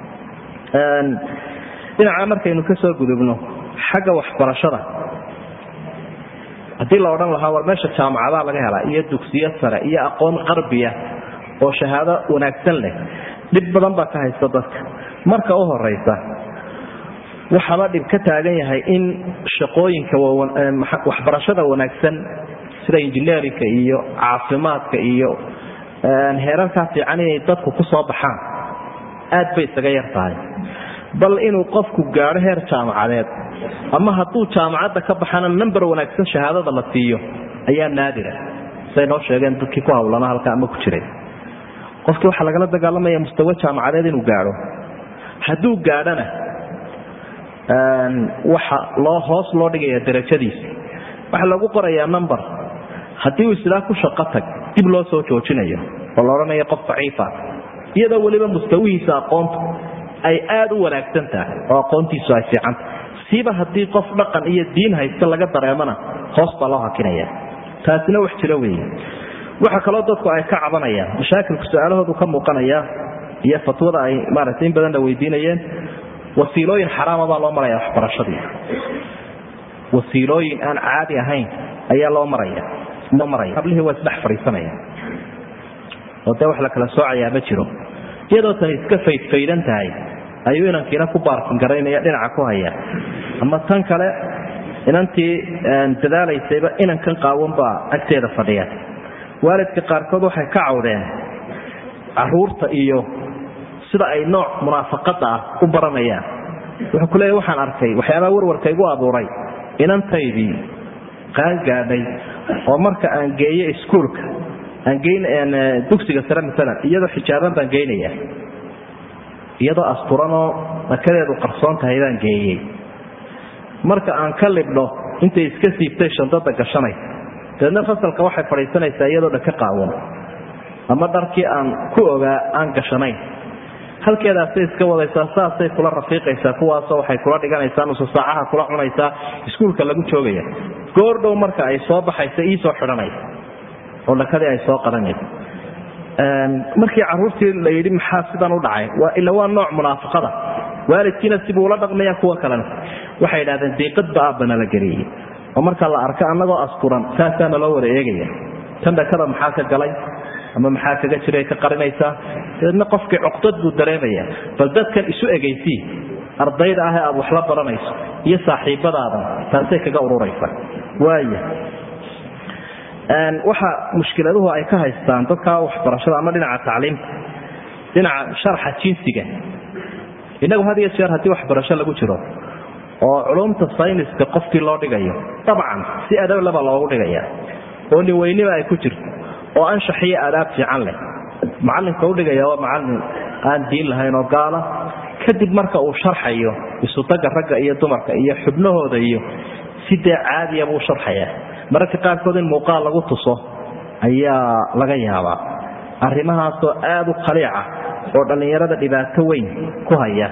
[SPEAKER 2] dhinaca markaynu ka soo gudubno xagga waxbarashada, haddii la odhan lahaa war meesha jaamacadaa laga helaa iyo dugsiyo sare iyo aqoon qarbiya oo shahaado wanaagsan leh, dhib badan baa ka haysta dadka. marka u horeysa waxaaba dhib ka taagan yahay in shaqooyinka waxbarashada wanaagsan sida injineerinka iyo caafimaadka iyo heerarkaa fiican inay dadku ku soo baxaan aad bay isaga yar tahay. bal inuu qofku gaadho heer jaamacadeed ama hadduu jaamacadda ka baxana number wanaagsan shahaadada la siiyo ayaa naadira, say noo sheegeen dadkii ku hawlana halka ama ku jiray. qofkii waxaa lagala dagaalamaya mustawa jaamacadeed inuu gaadho. hadduu gaadhana waxa hoos loo dhigaya darajadiisa, waxa lagu qorayaa number. haddii uu islaa ku shaqo tag dib loo soo joojinayo oo la odhanayo qof daciifa, iyadoo weliba mustawihiisa aqoontu ay aad u wanaagsan tahay oo aqoontiisu ay fiican tahay. siiba haddii qof dhaqan iyo diin haysta laga dareemana hoos baa loo hakinaya. taasina wax jiro weeye. waxa kaloo dadku ay ka cabanayaan mashaakilku su-aalahoodu ka muuqanaya iyo fatwada ay maaragtay in badan la weydiinayeen. wasiilooyin xaraama baa loo maraya waxbarashadii. wasiilooyin aan caadi ahayn ayaa loo maraya. qablihii waa isdhex fadhiisanaya oo dee wax la kala soocayaa ma jiro. iyadoo tan iska faydfaydan tahay ayuu inankiina ku baarkin garaynaya dhinaca ku haya, ama tan kale inantii dadaalaysayba inankan qaawan baa agteeda fadhiya. waalidka qaarkood waxay ka cawdeen caruurta iyo sida ay nooc munaafaqada ah u baranayaan. wuxuu ku leeyahay waxaan arkay waxyaabaha warwarka igu abuuray inantaydii qaan gaadhay oo marka aan geeyo iskuulka dugsiga sare maalan iyadoo xijaaban baan geynaya, iyadoo asturanoo makadeedu qarsoon tahay baan geeyey. marka aan ka libdho intay iska siibtay shandada gashanay, dabeedna fasalka waxay fadhiisanaysaa iyadoo dhaka qaawan ama dharkii aan ku ogaa aan gashanayn. halkeedaasay iska wadaysaa, saasay kula rafiiqaysaa, kuwaasoo waxay kula dhiganaysaa nusu saacaha kula cunaysaa, iskuulka lagu joogaya. goordhow marka ay soo baxaysa iisoo xidhanaysa oo dhakadii ay soo qadanaysa. markii caruurtii la yidhi maxaa sidan u dhacay, ila waa nooc munaafaqada. waalidkiina sibuu ula dhaqmaya, kuwa kalena waxay idhahdeen diiqadba aabbana la geliyey oo marka la arko annagoo askuran saasaana loo wada eegaya. tan dhakada maxaa ka galay ama maxaa kaga jiray ka qarinaysaa. dabeedna qofkii cuqdad buu dareemaya. bal dadkan isu egaysii ardayda ah ee aad wax la baranayso iyo saaxiibadaadan taasay kaga ururaysa. waaya waxa mushkiladuhu ay ka haystaan dadka waxbarashada ama dhinaca tacliimta, dhinaca sharxa jinsiga. inagu had iyo jeer haddii waxbarasho lagu jiro oo culumta sayniska qofkii loo dhigayo dabcan si adab laba loogu dhigaya oo nin weyniba ay ku jirto oo anshax iyo adaab fiican leh macallinka u dhigaya waa macallin aan diin lahayn oo gaala kadib marka uu sharxayo isutaga ragga iyo dumarka iyo xubnahooda iyo sidee caadiya buu sharxaya mararka qaarkood in muuqaal lagu tuso ayaa laga yaabaa arrimahaasoo aad u khaliica oo dhallinyarada dhibaato weyn ku haya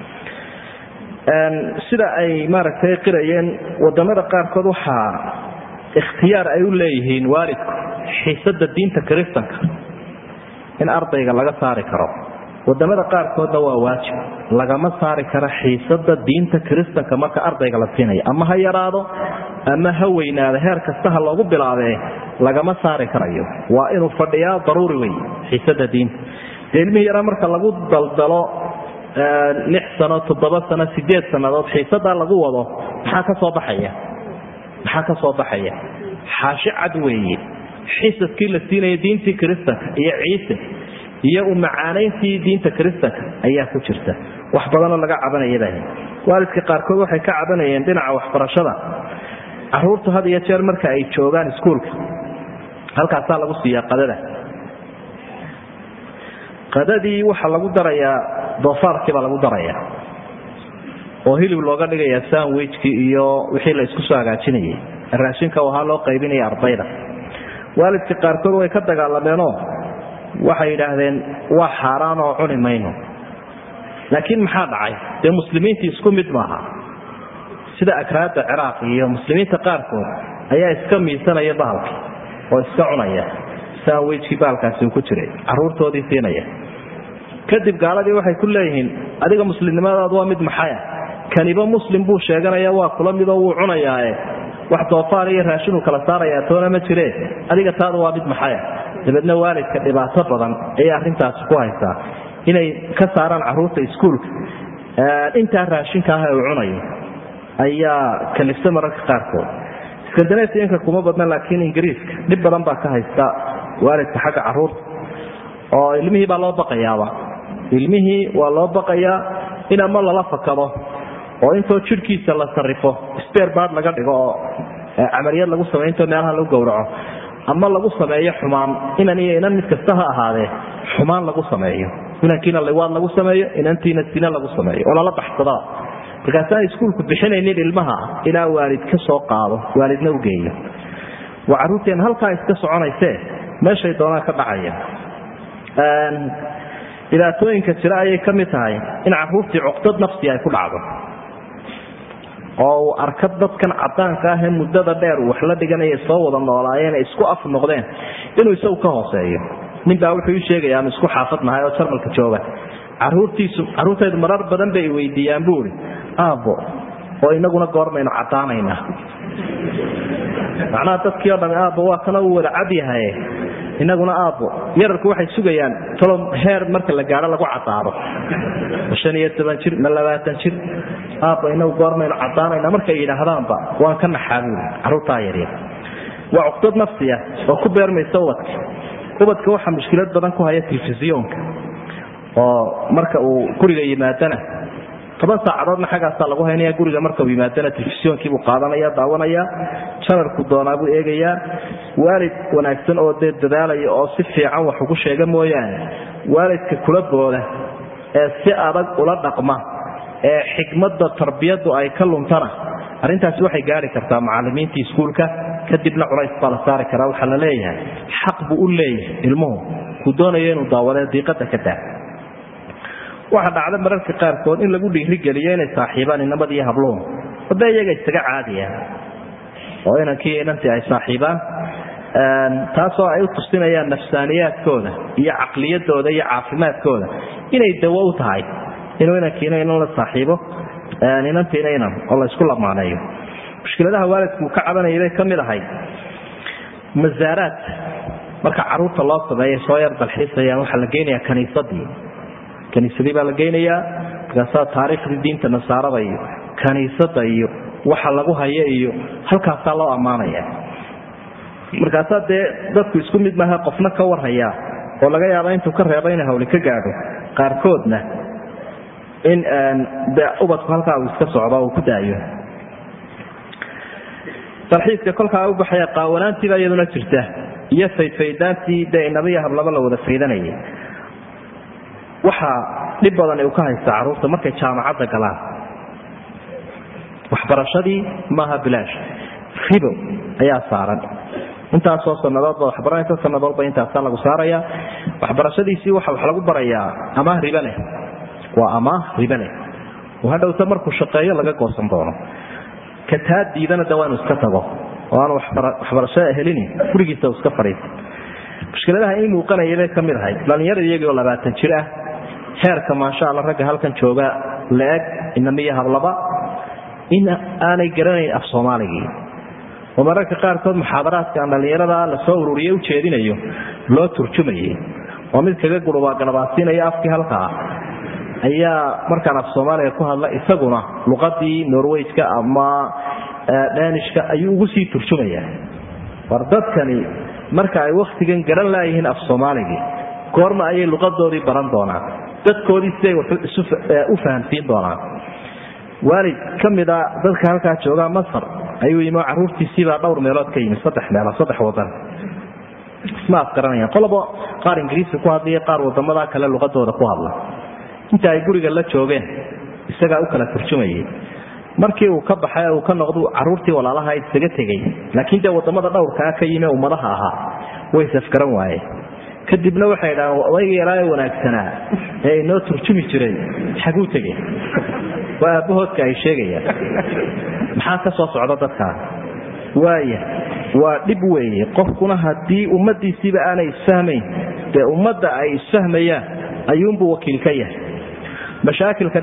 [SPEAKER 2] sida ay maaragtay qirayeen wadamada qaarkood waxaa ikhtiyaar ay u leeyihiin waalidku xiisada diinta kiristanka in ardayga laga saari karo wadamada qaarkoodna waa waajib lagama saari karo xiisada diinta kiristanka marka ardayga la siinayo ama ha yaraado ama ha weynaado heer kasta ha loogu bilaabee lagama saari karayo waa inuu fadhiyaa daruuri wey xiisada diinta ilmihii yaraa marka lagu daldalo 6 sano 7 sano 8 sanadood xiisadaa lagu wado maxaa ka soo baxaya xaashi cad weeye xiisadkii la siinaya diintii kiristanka iyo ciise iyo u macaanayntii diinta kiristanka ayaa ku jirta wax badanoo laga cabanayaba waalidka qaarkood waxay ka cabanayeen dhinaca waxbarashada caruurta had iyo jeer marka ay joogaan iskuulka halkaasaa lagu siiyaa qadadii waxaa lagu darayaa doofaarkii baa lagu darayaa oo hilib looga dhigayaa sandwichkii iyo wixii la isku soo hagaajinayay raashinka waxaa loo qaybinaya ardayda waalidka qaarkood way ka dagaalameenoo waxay yidhaahdeen waa xaaraan oo cuni mayno laakiin maxaa dhacay dee muslimiintii isku mid maaha sida akraada ciraaq iyo muslimiinta qaarkood ayaa iska miisanaya bahalka oo iska cunaya sandwichkii bahalkaasi ku jiray caruurtoodii siinaya kadib gaaladii waxay ku leeyihiin adiga muslimnimadaadu waa mid maxaya kaniba muslim buu sheeganaya waa kula midoo wuu cunayaae wax doofaar iyo raashin uu kala saarayaa toona ma jiree adiga taadu waa mid maxaya dabeedna waalidka dhibaato badan ayay arrintaasi ku haysaa inay ka saaraan caruurta iskuulka intaa raashinka ah uu cunayo ayaa kalifta mararka qaarkood iskandinafiyanka kuma badna laakiin ingiriiska dhib badan baa ka haysta waalidka xagga caruurta oo ilmihii baa loo baqayaaba ilmihii waa loo baqayaa in ama lala fakado oo intoo jidhkiisa la sarrifo spare part laga dhigo oo camaliyad lagu sameeyo intoo meelaha lagu gowraco ama lagu sameeyo xumaan inan iyo inan mid kasta ha ahaadee xumaan lagu sameeyo inankiina liwaad lagu sameeyo inantiina sina lagu sameeyo oo lala baxsadaa markaasaan iskuulku bixinaynin ilmaha ilaa waalid ka soo qaado waalidna u geeyo waa carruurteen halkaa iska soconaysee meeshay doonaan ka dhacaya dhibaatooyinka jira ayay ka mid tahay in carruurtii cuqdad nafsi ay ku dhacdo oo uu arka dadkan cadaanka ah ee muddada dheer wax la dhiganaya soo wada noolaayeen isku af noqdeen inuu isagu ka hooseeyo ninbaa wuxuu ii sheegaya ama isku xaafad nahay oo jarmalka jooga carruurtaydu marar badan bay weydiiyaan buuri aabbo oo inaguna goormaynu cadaanaynaa macnaha dadkii oo dhami aabbo waa kana uu wada cad yahay inaguna aabbo yararku waxay sugayaan talo heer marka la gaaro lagu cadaado 15 jir ma 20 jir aabbo inagu goormaynu cadaanaynaa markay yidhaahdaanba waan ka naxaabuuli carruurtaa yaryar waa cuqdad nafsiya oo ku beermaysa ubadka waxaa mushkilad badan ku haya telefisyoonka oo marka uu guriga yimaadana 10 saacadoodna xaggaasaa lagu haynaya guriga marka uu yimaadana telefisyoonkiibuu qaadanaya daawanaya janarku doonaabuu eegayaa waalid wanaagsan oo dee dadaalaya oo si fiican wax ugu sheega mooyaane waalidka kula booda ee si adag ula dhaqma ee xikmadda tarbiyadu ay ka luntana arrintaasi waxay gaari kartaa macallimiintii iskuulka kadibna culays baa la saari karaa waxaa la leeyahay xaq buu u leeyahay ilmuhu ku doonayo inuu daawado diiqada ka daa waxa dhacda mararka qaarkood in lagu dhiirigeliyo inay saaxiibaan inamada iyo habluhu wada iyaga isaga caadiya oo inankii inantii ay saaxiibaan taasoo ay u tusinayaan nafsaaniyaadkooda iyo caqliyadooda iyo caafimaadkooda inay dawo u tahay inuu inankiina inan la saaxiibo inantiina inan oo la isku lamaaneeyo mushkiladaha waalidku ka cabanayay bay ka mid ahay masaaraad marka caruurta loo sameeyo soo yar dalxiisayaan waxaa la geynayaa kaniisadii baa la geynayaa markaasaa taariikhdii diinta nasaarada iyo kaniisada iyo waxa lagu hayo iyo halkaasaa loo ammaanaya markaasaa dee dadku isku mid maaha qofna ka warhaya oo laga yaaba intuu ka reebo inay hawli ka gaadho qaarkoodna in ubadku halkaa uu iska socdo uu ku daayo dalxiiska kolkaa u baxaya qaawanaantiibaa iyaduna jirta iyo faydfaydaantii dee inabiya hablaba la wada faydanayay waxaa dhib badan uu ka haystaa carruurta markay jaamacadda galaan waxbarashadii maaha bilaash ribo ayaa saaran intaasoo sannadoodba waxbaranaysa sannadoodba intaasaa lagu saaraya waxbarashadiisii waxa wax lagu barayaa amaah ribo leh waa amaah ribo leh oo hadhowta markuu shaqeeyo laga goosan doono ka taa diidana de waa inuu iska tago oo aanu waxbarashada helini gurigiisa iska fadhiisa mushkiladaha in muuqanaya bay ka mid ahay dhalinyaro iyagii oo 20 jir ah heerka maasha Allah ragga halkan jooga la-eg inamiya hablaba in aanay garanayn af Soomaaligii oo mararka qaarkood muxaadaraadka aan dhalinyarada la soo ururiyay u jeedinayo loo turjumayay oo mid kaga gurubaa galabaasiinaya afkii halkaa ayaa markaan af Soomaaliga ku hadla isaguna luqadii Norwayska ama Danishka ayuu ugu sii turjumayaa war dadkani marka ay waqtigan garan laayihiin af Soomaaliga goorma ayay luqadoodii baran doonaan dadkoodii siday u fahamsiin doonaan waalid kamida dadka halkaa jooga Masar ayuu yimo carruurtiisiiba dhowr meelood ka yimid 3 meelood 3 wadan isma afkaranayaan qolabo qaar Ingiriisi ku hadlaya qaar wadamada kale luqadooda ku hadla inta ay guriga la joogeen isaga u kala turjumayay markii uu ka baxay oo ka noqdo carruurtii walaalaha ay isaga tagay laakiin wadamada dhowrka ka yimid ummadaha ahaa way safkaran waayeen kadibna waxay yiraahdeen wayga yaraayo wanaagsanaa ee inoo turjumi jiray xaguu tagay waa boodka ay sheegayaan maxaa ka soo socda dadka waa dhib weeye qofkuna hadii ummadiisiiba aanay isfahmayn de ummadda ay isfahmayaan ayuunbu wakiil ka yahay mashaakilka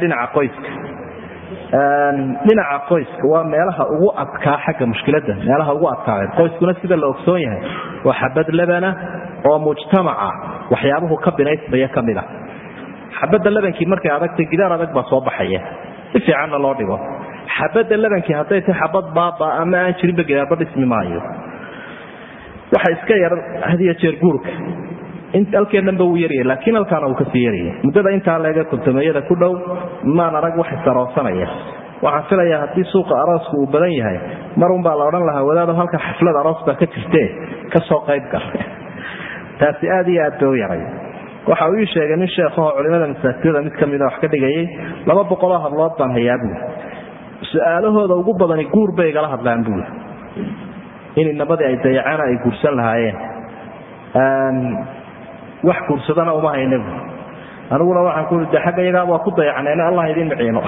[SPEAKER 2] dhinaca qoyska waa meelaha ugu adkaa xagga mushkiladda meelaha ugu adkaa qoyskuna sida la ogsoon yahay waa xabad labana oo mujtamaca waxyaabuhu ka binaysmaya kamida xabadda labankii markay adagtay gidaar adag baa soo baxaya si fiican loo dhigo xabadda labankii haday tahay xabad baaba ama aan jirin gidaarba dhismi maayo waxa iska yar hadiya jeer guurka inta halkeenba uu yariyay laakiin halkaana uu ka sii yariyay mudada inta laga kuntameeyada ku dhow ma arag wax saroosanaya waxaan filayaa hadii suuqa aroosku uu badan yahay marun baa la oran lahaa wadaado halka xaflad aroos ba ka jirtay ka soo qayb gal taasi aad iyo aad u yaray waxa uu sheegay in sheekho culimada masaajidda mid kamid ah wax ka dhigayay 200 hablood baan hayaabu su'aalahooda ugu badan guur bay igala hadlaan buu in nabada ay dayacana ay guursan lahaayeen wax kursadana uma haynay aniguna waxaan ku leeyahay xagga iyaga waa ku dayacnayna Allah idin miciino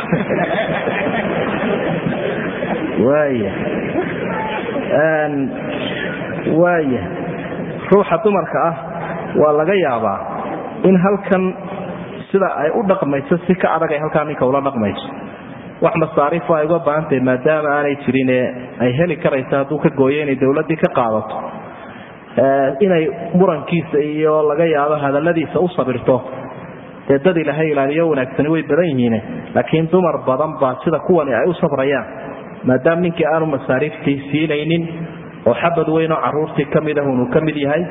[SPEAKER 2] waaya ruuxa dumarka ah waa laga yaabaa in halkan sida ay u dhaqmayso si ka adag ay halkan ninka ula dhaqmayso wax masaariif ay uga baahantay maadaama aanay jirin ay heli karayso hadduu ka gooyo inay dawladii ka qaadato inay murankiisa iyo laga yaabo hadaladiisa u sabirto dad ilaahay ilaaliyo wanaagsan way badan yihiin laakiin dumar badan baa sida kuwani ay u sabrayaan maadaama ninkii aanu masaariiftii siinaynin oo xabad weyn oo carruurtii kamid ah uu kamid yahay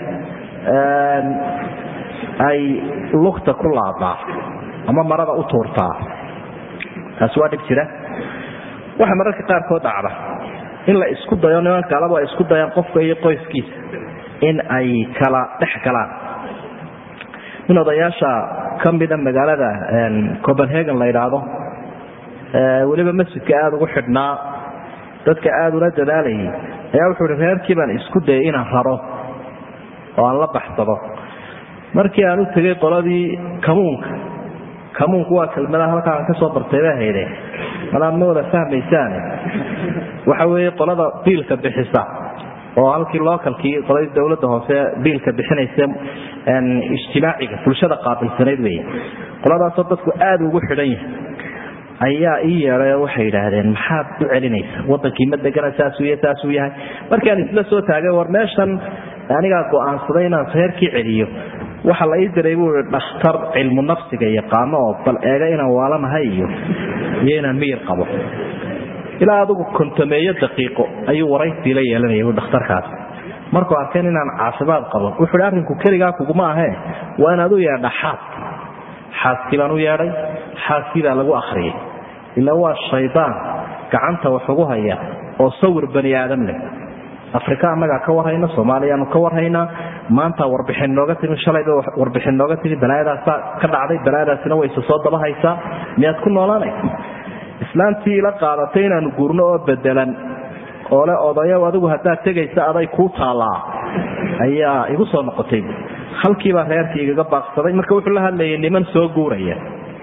[SPEAKER 2] ay lugta ku laabaa ama marada u tuurtaa taas waa dhib jira waxa mararka qaar kood dhacda in la isku dayo nimanka laba ay isku dayaan qofka iyo qoyskiisa in ay kala dhaxgalaan in odayaasha kamida magaalada Copenhagen la yiraahdo waliba masjidka aad ugu xidhnaa dadka aad ula dadaalayay ayaa wuxuu reerkii baan isku dayay inaan raro oo aan la baxsado markii aan u tagay qoladii kamuunku waa kelmadaha halkaan ka soo bartay baa hayde malaamooda fahmaysaan waxa weeye qolada biilka bixisa oo halkii localkii qoladii dawladda hoose biilka bixinaysa ijtimaaciga bulshada qaabilsaneed weeye qoladaas dadku aad ugu xidhan yahay ayaa ii yeeray waxay yiraahdeen maxaad u celinaysaa wadankii ma degana saas uu yahay markaan isla soo taagay war meeshan aniga go'aansaday inaan reerkii celiyo waxa la ii diray buu dhakhtar cilmu nafsiga yaqaan oo bal eega inaan waalanahay iyo inaan miyir qabo ilaa adigu kontameeyo daqiiqo ayuu waraysi la yeelanayay dhakhtarkaas markuu arkeen inaan caafimaad qabo wuxuu arinku kaliya kuguma ahee waa inaad u yeedha xaaskiibaan u yeedhay xaaskiibaa lagu akhriyay ilaa waa shaydaan gacanta wax ugu haya oo sawir bani aadam leh afrika annagaa ka warhayna, soomaaliyaanu ka warhaynaa, maanta warbixin nooga timi, shalayba warbixin nooga timi, balaayadaasaa ka dhacday, balaayadaasina wayse soo daba haysaa, miyaad ku noolaanaysa? islaantii ila qaadatay inaanu guurno oo bedelan oo le odayo adigu haddaad tegaysa aday kuu taallaa ayaa igu soo noqotay. halkiibaa reerkii igaga baaqsaday. Marka wuxuu la hadlayay niman soo guuraya.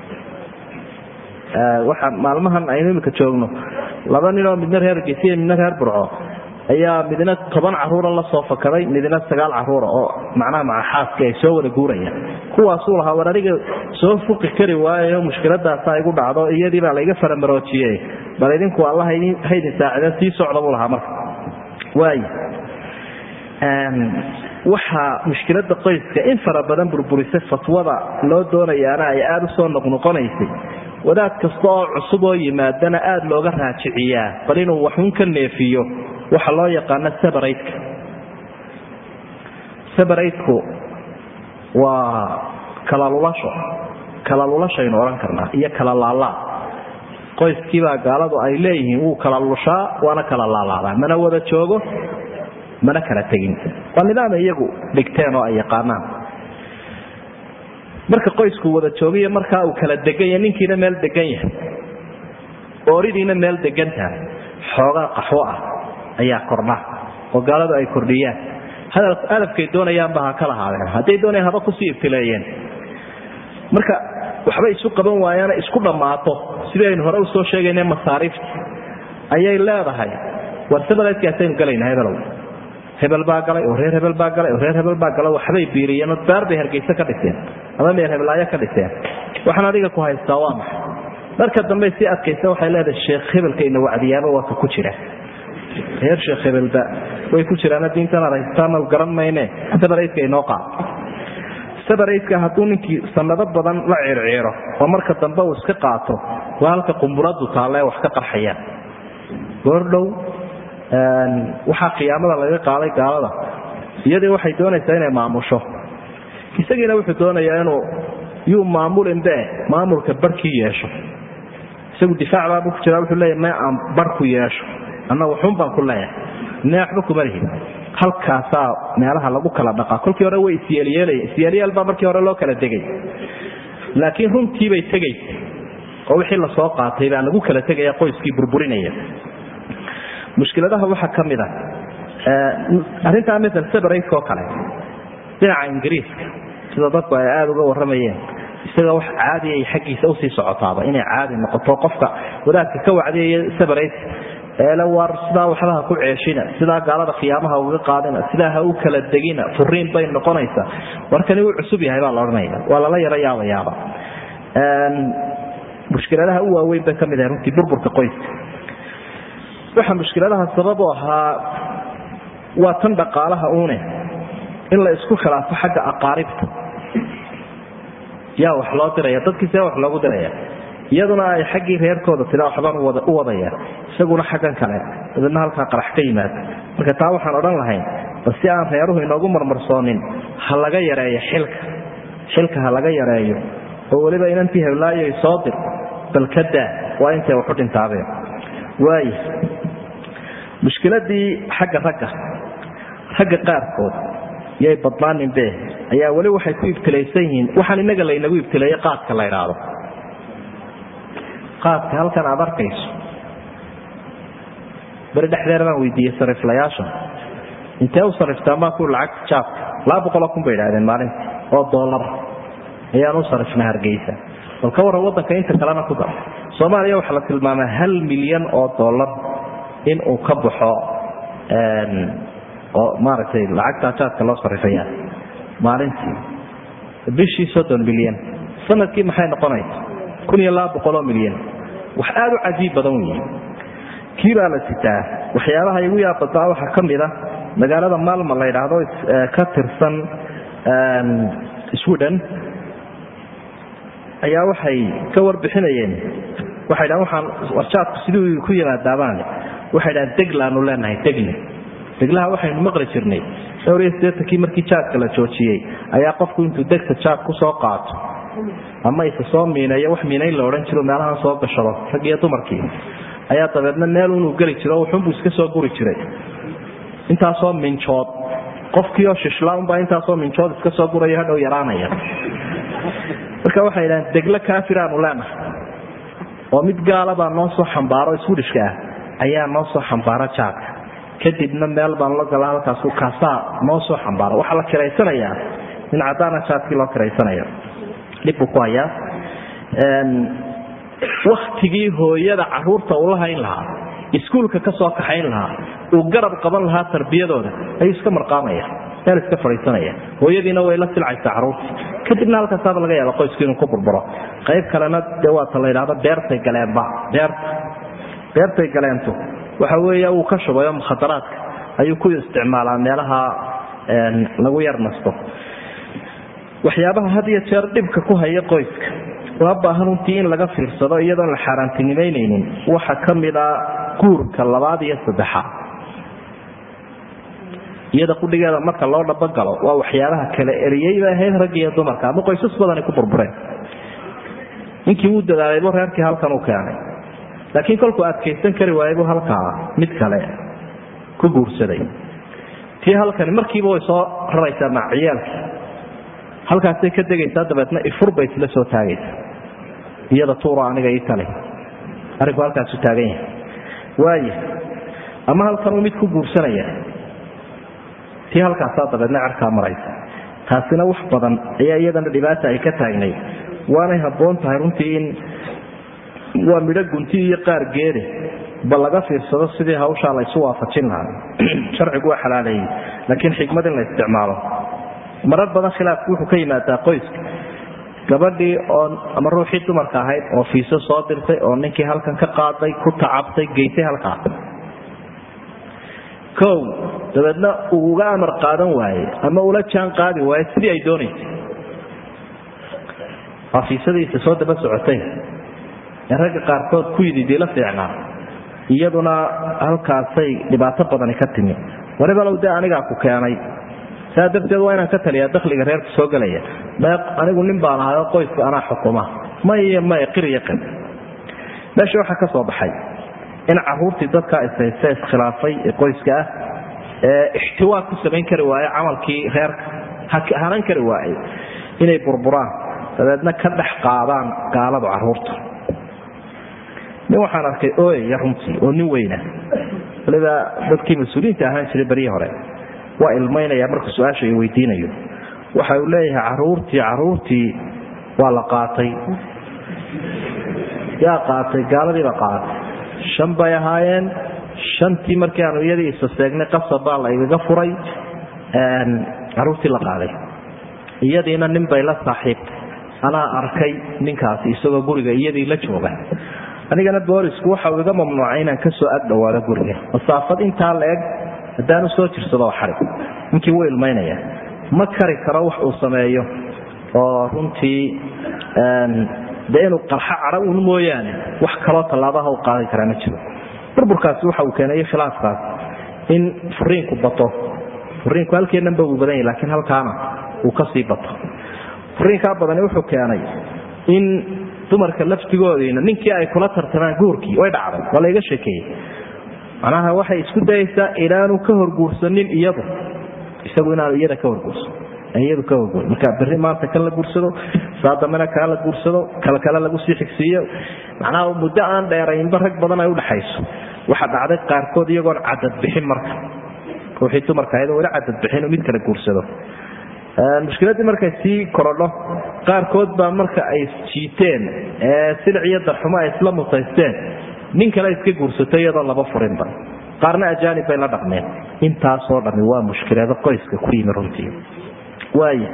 [SPEAKER 2] waxaan maalmahan aynu imika joogno 2 nin oo midna reer Geesiye midna reer Burco ayaa midna 10 caruur la soo fakaday, midna 9 caruur oo macnaha xaaska ay soo wada guurayaan. kuwaas uu lahaa war aniga soo fuqi kari waayo mushkiladaas ay igu dhacdo iyadii baa la iga faramaroojiyay, bal idinku Allah haydin saacada sii socdo buu lahaa. marka waay waxa mushkilada qoyska in fara badan burburisay fatwada loo doonayaana ay aad u soo noqnoqonaysay. wadaad kasta oo cusub oo yimaadana aad looga raajiciyaa bal inuu waxun ka neefiyo waxa loo yaqaan separate. separate-ku waa kala lulasho aynu oran karnaa iyo kala laala. qoyskiiba gaaladu ay leeyihiin uu kala lushaa waana kala laalaadaa, mana wada joogo mana kala tagin. waa nidaam iyagu dhigteen oo ay yaqaanaan. marka qoysku wada joogiyo marka uu kala degan yahay, ninkiina meel degan yahay, ooridiina meel degan tahay, xoogaa qaxwo ah ayaa kordha oo gaaladu ay kordhiyaan. hadafkay doonayaan baa kala haadeen, hadday doonayaan haba ku sii ibtileeyeen. marka waxba isu qaban waayaan isku dhamaato sideen hore u soo sheegaynay masaariifta ayay leedahay. war sabaleedkaasaynu galaynahay hebel baa galay oo reer hebel baa galay oo reer hebel baa galay, waxbay biiriyeen oo baar bay Hargeysa ka dhiseen ama meel hebelaya ka dhiseen. waxaan adiga ku haystaa waa maxay? marka dambe si adkaysa waxay leedahay sheekh hebelka inuu wacdiyaaba waa ku jira. reer sheekh hebelba way ku jiraan diintan araystaan oo garan mayne sabaleedka inoo qaad. sabaleedka hadduu ninkii sanado badan la circiiro oo marka dambe uu iska qaato waa halka qumbuladu taale wax ka qarxaya. goordhow waxa qiyaamada laga qaaday gaalada iyadii waxay doonaysaa inay maamusho, isagiina wuxuu doonayaa inuu yuu maamulinbe maamulka barkii yeesho. isagu difaac baa ku jira, wuxuu leeyahay ma aan barku yeesho annagu xun baan ku leeyahay, neexba kuma lihin. halkaasaa meelaha lagu kala dhaqaa. kolkii hore way isyeelyeelay baa markii hore loo kala degay, laakiin runtii bay tegaysay oo wixii la soo qaatay baa lagu kala tegaya, qoyskii burburinaya. mushkiladaha waxa kamid ah arinta midna separate oo kale dhinaca Ingiriiska sida dadku ay aad uga waramayeen, isaga wax caadi ah xaqiisa u sii socotaaba inay caadi noqoto. qofka wadaadka ka wacdiyay separate la war sida waxba ku ceeshina, sida gaalada qiyaamaha uga qaadina, sida ha u kala degina, furiin bay noqonaysa. warkani uu cusub yahay baa la oranayaa, waa la yaaba. mushkiladaha u waaweyn bay kamid ah runtii burburka qoyska. waxa mushkiladaha sabab u ahaa waa tan dhaqaalaha uune in la isku khilaafo xagga aqaaribta. yaa wax loo diraya dadkiisa wax loogu diraya, iyaduna ay xaggii reerkooda tira waxban u wadaya, isaguna xaggan kale dadna halka qarax ka yimaad. marka taa waxaan oran lahayn bal si aan reeruhu inoogu marmarsoonin ha laga yareeyo xilka ha laga yareeyo oo waliba inantii heblaayo soo dir bal kada waa intay wax u dhintaabeen. waay mushkiladii xagga ragga qaarkood yay badnaanin be ayaa wali waxay ku ibtilaysan yihiin waxaan inaga la inagu ibtileeyay qaadka la yiraahdo. qaadka halkan aad arkayso bari dhexdeeda baan weydiiyey sariflayaasha intee u sariftaa ma ku lacag jaabka 200,000 bay yiraahdeen maalintii oo dollar ayaan u sarifnaa Hargeysa. bal ka waran wadanka inta kalena ku dar Soomaaliya waxa la tilmaamay 1 milyan oo dollar in uu ka baxo oo maaragtay lacagta jaadka loo sarifaya maalintii. bishii 30 milyan, sanadkii maxay noqonaysaa 1,200 milyan. wax aad u cajiib badan weeye. kiibaa la sitaa waxyaabaha igu yaabada waxa kamid ah magaalada Malmo la yiraahdo ka tirsan Sweden ayaa waxay ka warbixinayeen waxay dhahan waxaan warjaadku sidoo ku yimaadaan waxay dhahan deglaanu leenahay deglaha waxaynu maqli jirnay sawirteedkii markii jaadka la joojiyay ayaa qofku intuu degta jaad ku soo qaato ama isa soo miinayo wax miinay la oran jiro meelaha soo gashado rag iyo dumarkii ayaa dabeedna meel uu gali jiro wuxuu iska soo guri jiray intaasoo minjood qofkiioo shishlaanbaa intaasoo minjood iska soo guraya hadhow yaraanaya. marka waxay yidhahdeen deglo kaafiraanu leenahay oo mid gaalabaa noo soo xambaaro iswidhishka ah ayaa noo soo xambaara jaadka, kadibna meel baan la gala halkaasu kaasaa noo soo xambaaro. waxaa la kiraysanayaa nin caddaana jaadkii loo kiraysanaya. dhib buu ku hayaa. waktigii hooyada caruurta uu la hayn lahaa, iskuulka ka soo kaxayn lahaa, uu garab qaban lahaa tarbiyadooda ayuu iska marqaamaya, meel iska fadhiisanaya. hooyadiina way la silcaysaa caruurtii, kadibna halkaasaaba laga yaaba qoyskii inuu ku burburo. qayb kalena dee waata la yidhahdo beertay galeenba. beertay galeentu waxa weeye uu ka shubayo mukhadaraadka ayuu ku isticmaalaa meelaha lagu yar nasto. waxyaabaha had iyo jeer dhibka ku haya qoyska waa baahan runtii in laga fiirsado iyadoon la xaaraantinimaynaynin. waxa ka mid a guurka labaad iyo saddexaad. iyada qudhigeeda marka loo dhabagalo waa waxyaabaha kale eriyey bay ahayd rag iyo dumarka ama qoysas badani ku burbureen. ninkii wuu dadaalaybu reerkii halkan u keenay, laakiin kolkuu adkaysan kari waaybu halkaa mid kale ku guursaday. tii halkani markiiba way soo raraysaa maciyaalkii, halkaasay ka degaysaa, dabeetna ifurbay isla soo taagaysa. iyada tuuro aniga ii tale, arrinku halkaasu taagan yahay. waaye ama halkanuu mid ku guursanaya, tii halkaasaa dabeedna cerkaa maraysa. taasina wax badan ayaa iyadana dhibaata ay ka taagnay. waanay habboon tahay runtii in waa midho gunti iyo qaar geede bal laga fiirsado sidii hawshaa la isu waafajin lahaa. sharcigu waa xalaaleeyey, laakiin xikmad in la isticmaalo. marar badan khilaafku wuxuu ka yimaadaa qoyska. gabadhii oo ama ruuxii dumarka ahayd oo fiiso soo dirtay oo ninkii halkan ka qaaday, ku tacabtay, geysay halkaa. kow dabeedna uu uga amar qaadan waaye ama ula jaan qaadi waaye sidii ay doonaysay. waa fiisadiisa soo daba socotay ee ragga qaarkood ku yididii la fiicnaa, iyaduna halkaasay dhibaato badani ka timi. waribalow dee anigaa ku keenay, saa darteed waa inaan ka taliyaa dakhliga reerka soo gelaya. anigu nin baan ahay oo qoysku anaa xukuma. may qiriya qir. meesha waxaa ka soo baxay in caruurtii dadkaa ishaysta iskhilaafay ee qoyska ah ee ixtiwaa ku samayn kari waaye camalkii reerka, hanan kari waaye inay burburaan, dabeedna ka dhex qaadaan gaaladu caruurta. nin waxaan arkay ooyaya runtii oo nin weyna, waliba dadkii mas-uuliyiinta ahaan jiray beryii hore, waa ilmaynaya marka su-aasha ay weydiinayo. waxa uu leeyahay caruurtii waa la qaatay. yaa qaatay? gaaladiiba qaatay. 5 bay ahaayeen. 5tii markii aanu iyadii isa seegnay qasab baa la igaga furay, caruurtii la qaaday. iyadiina nin bay la saaxiibtay. anaa arkay ninkaasi isagoo guriga iyadii la jooga. anigana boolisku waxa uu iga mamnuucay inaan ka soo agdhawaado guriga. masaafad intaa la eg haddaan u soo jirsado xarig. ninkii wuu ilmaynaya, ma kari karo wax uu sameeyo oo runtii dee inuu qarxo cadho un mooyaane wax kaloo tallaabaha u qaadi karaa ma jiro. burburkaasi waxa uu keenay khilaafkaas in furiinku bato. furiinku halkeenanba uu badan yahay, laakiin halkaana uu ka sii bato. furiinkaa badani wuxuu keenay in dumarka laftigoodiina ninkii ay kula tartamaan guurkii way dhacday. waa la iga sheekeeyey. macnaha waxay isku dayaysaa inaanu ka horguursanin iyadu, isagu inaanu iyada ka horguurso, iyadu ka horguur. marka berri maanta kan la guursado, saa dambena kaa la guursado, kale lagu sii xigsiiyo. macnaha muddo aan dheeraynba rag badan ay u dhaxayso. waxa dhacday qaarkood iyagoon cadad bixin, marka ruuxii dumarka ayadoo weli cadad bixin oo mid kala guursado. mushkiladii markay sii korodho, qaarkood baa marka ay jiiteen silic iyo darxumo ay isla mutaysteen, nin kale iska guursatay iyadoo laba furinba. qaarna ajaanib bay la dhaqmeen. intaasoo dhami waa mushkilado qoyska ku yimi runtii. waayo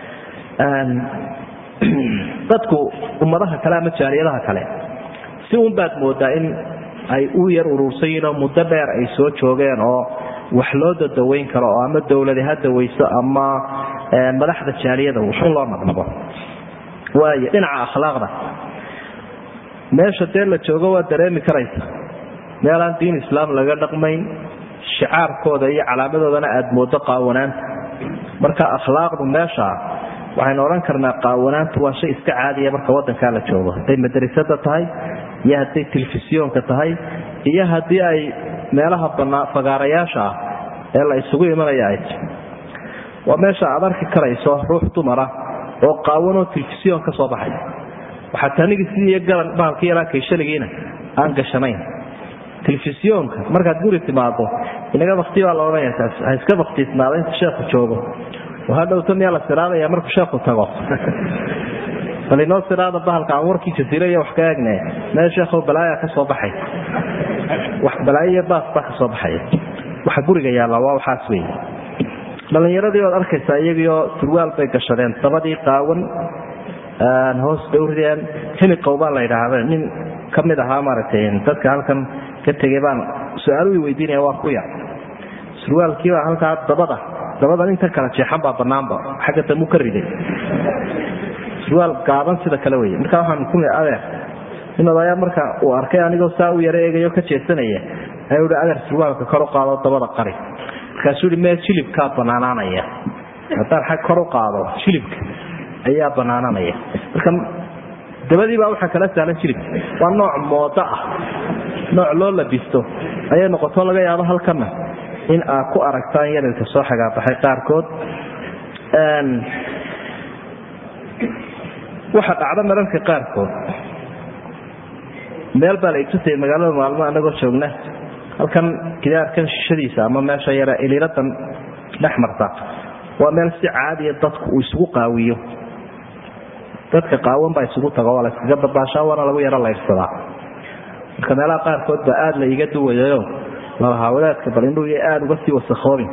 [SPEAKER 2] dadku ummadaha kale ama jaaliyadaha kale si un baad moodaa in ay u yar urursayiin oo muddo dheer ay soo joogeen oo wax loo dadaweyn karo, oo ama dawladi ha daweyso ama madaxda jaaliyada wuxuun loo naqnabo. waayo dhinaca akhlaaqda meesha dee la joogo waa dareemi karaysa meelaan diin islaam laga dhaqmayn, shicaarkooda iyo calaamadoodana aad moodo qaawanaanta. marka akhlaaqdu meesha waxaynu odhan karnaa qaawanaantu waa shay iska caadiya marka wadankaa la joogo, hadday madrasada tahay iyo hadday telefisyoonka tahay iyo haddii ay meelaha fagaarayaasha ee la isugu imanaya ay waa meesha aad arki karayso ruux dumara oo qaawanoo telefisyoon ka soo baxay waxa tanigi sidii garan baalkii yara kayshaligina aan gashanayn telefisyoonka markaad guri timaado inaga waqti baa la oranaysaa iska waqtiisnaada inta sheekhu joogo waxa dhowto meel la siraadaya markuu sheekhu tago balino siraada bahalka aan warkiisa diray wax ka eegnay meel sheekhu balaaya ka soo baxay wax balaaya baas ka soo baxay waxa guriga yaala waa waxaas weey dhalinyaradii oo arkaysa iyagoo surwaal bay gashadeen dabadii qaawan hoos dowriyeen hini qowbaan la yiraahdo nin kamid ahaa maartay dadka halkan ka tagay baan su'aal weydiinaya waa ku yaa surwaalkii waa halka dabada inta kala jeexan baa banaanba xaga tamu ka riday surwaal gaaban sida kala weey marka waxaan ku leeyahay inuu marka uu arkay anigoo saa u yareegayo ka jeesanaya ayuu adeer surwaalka kor u qaado dabada qari kaasuri meel jilibka banaananaya hadaan xaq kor u qaado jilibka ayaa banaananaya marka dabadii baa waxa kala saaran jilibka waa nooc mooda ah nooc loo labisto ayaa noqoto laga yaabo halkan in aad ku aragtaan yareelka soo xagaa baxay qaarkood waxa dhacda mararka qaarkood meel baa la iibsatay magaalada maalmo anagoo joogna halkan gidaarkan shishadiisa ama meesha yara iliiradan dhaxmarta waa meel si caadi ah dadku isugu qaawiyo dadka qaawan baa isugu tago wala iska dabaashaa wana lagu yara leeysada marka meelaha qaarkood baa aad la iga duwayo la hawlaadka balindhu iyo aad uga sii wasakhoobin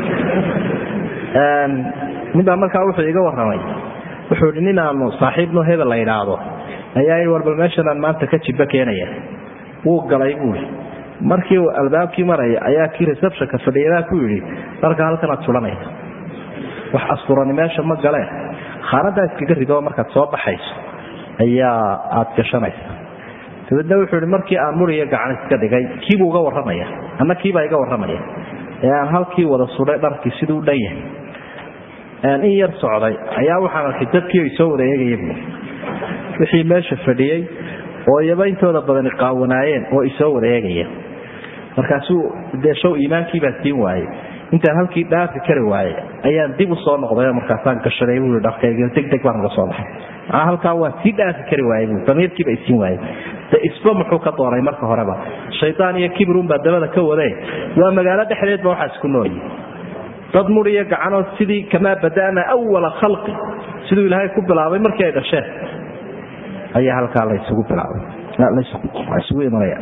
[SPEAKER 2] midba markaa wuxuu iga waramay wuxuu dhinaanu saaxiibno hebel la yiraahdo ayaa warba meeshan maanta ka jiba keenaya wuu galay buu markii uu albaabkii maray ayaa kii reception-ka fadhiyay ku yiri marka halkan aad sulanay wax asfuran meesha ma galeen khaanada iskaga rido marka soo baxayso ayaa aad gashanaysa sidoo wuxuu markii aan muriyo gacan iska dhigay kiibu uga waramaya ama kiiba iga waramaya aan halkii wada suray dharkii sidoo dhayahay in yar socday ayaa waxaan arkay dadkii soo wareegayay wixii meesha fadhiyay oo yabayntooda badan qaawanaayeen oo isoo wareegaya markaasuu deeshow iimaankii baa siin waayay inta halkii dhaafi kari waayay ayaan dib u soo noqday markaasaan gashaday uu dhaqayga degdeg baan soo baxay halka waa si dhaafi kari waayay dameerkii baa siin waayay isba muxuu ka dooray marka horeba shaytaan iyo kibrun baa dabada ka waday waa magaalo dhexdeed waxa isku nooyay dad muriya gacano sidii kama badana awwal khalqi sidoo ilaahay ku bilaabay markii ay dhasheen ayaa halka la isugu bilaabay la isugu imanaya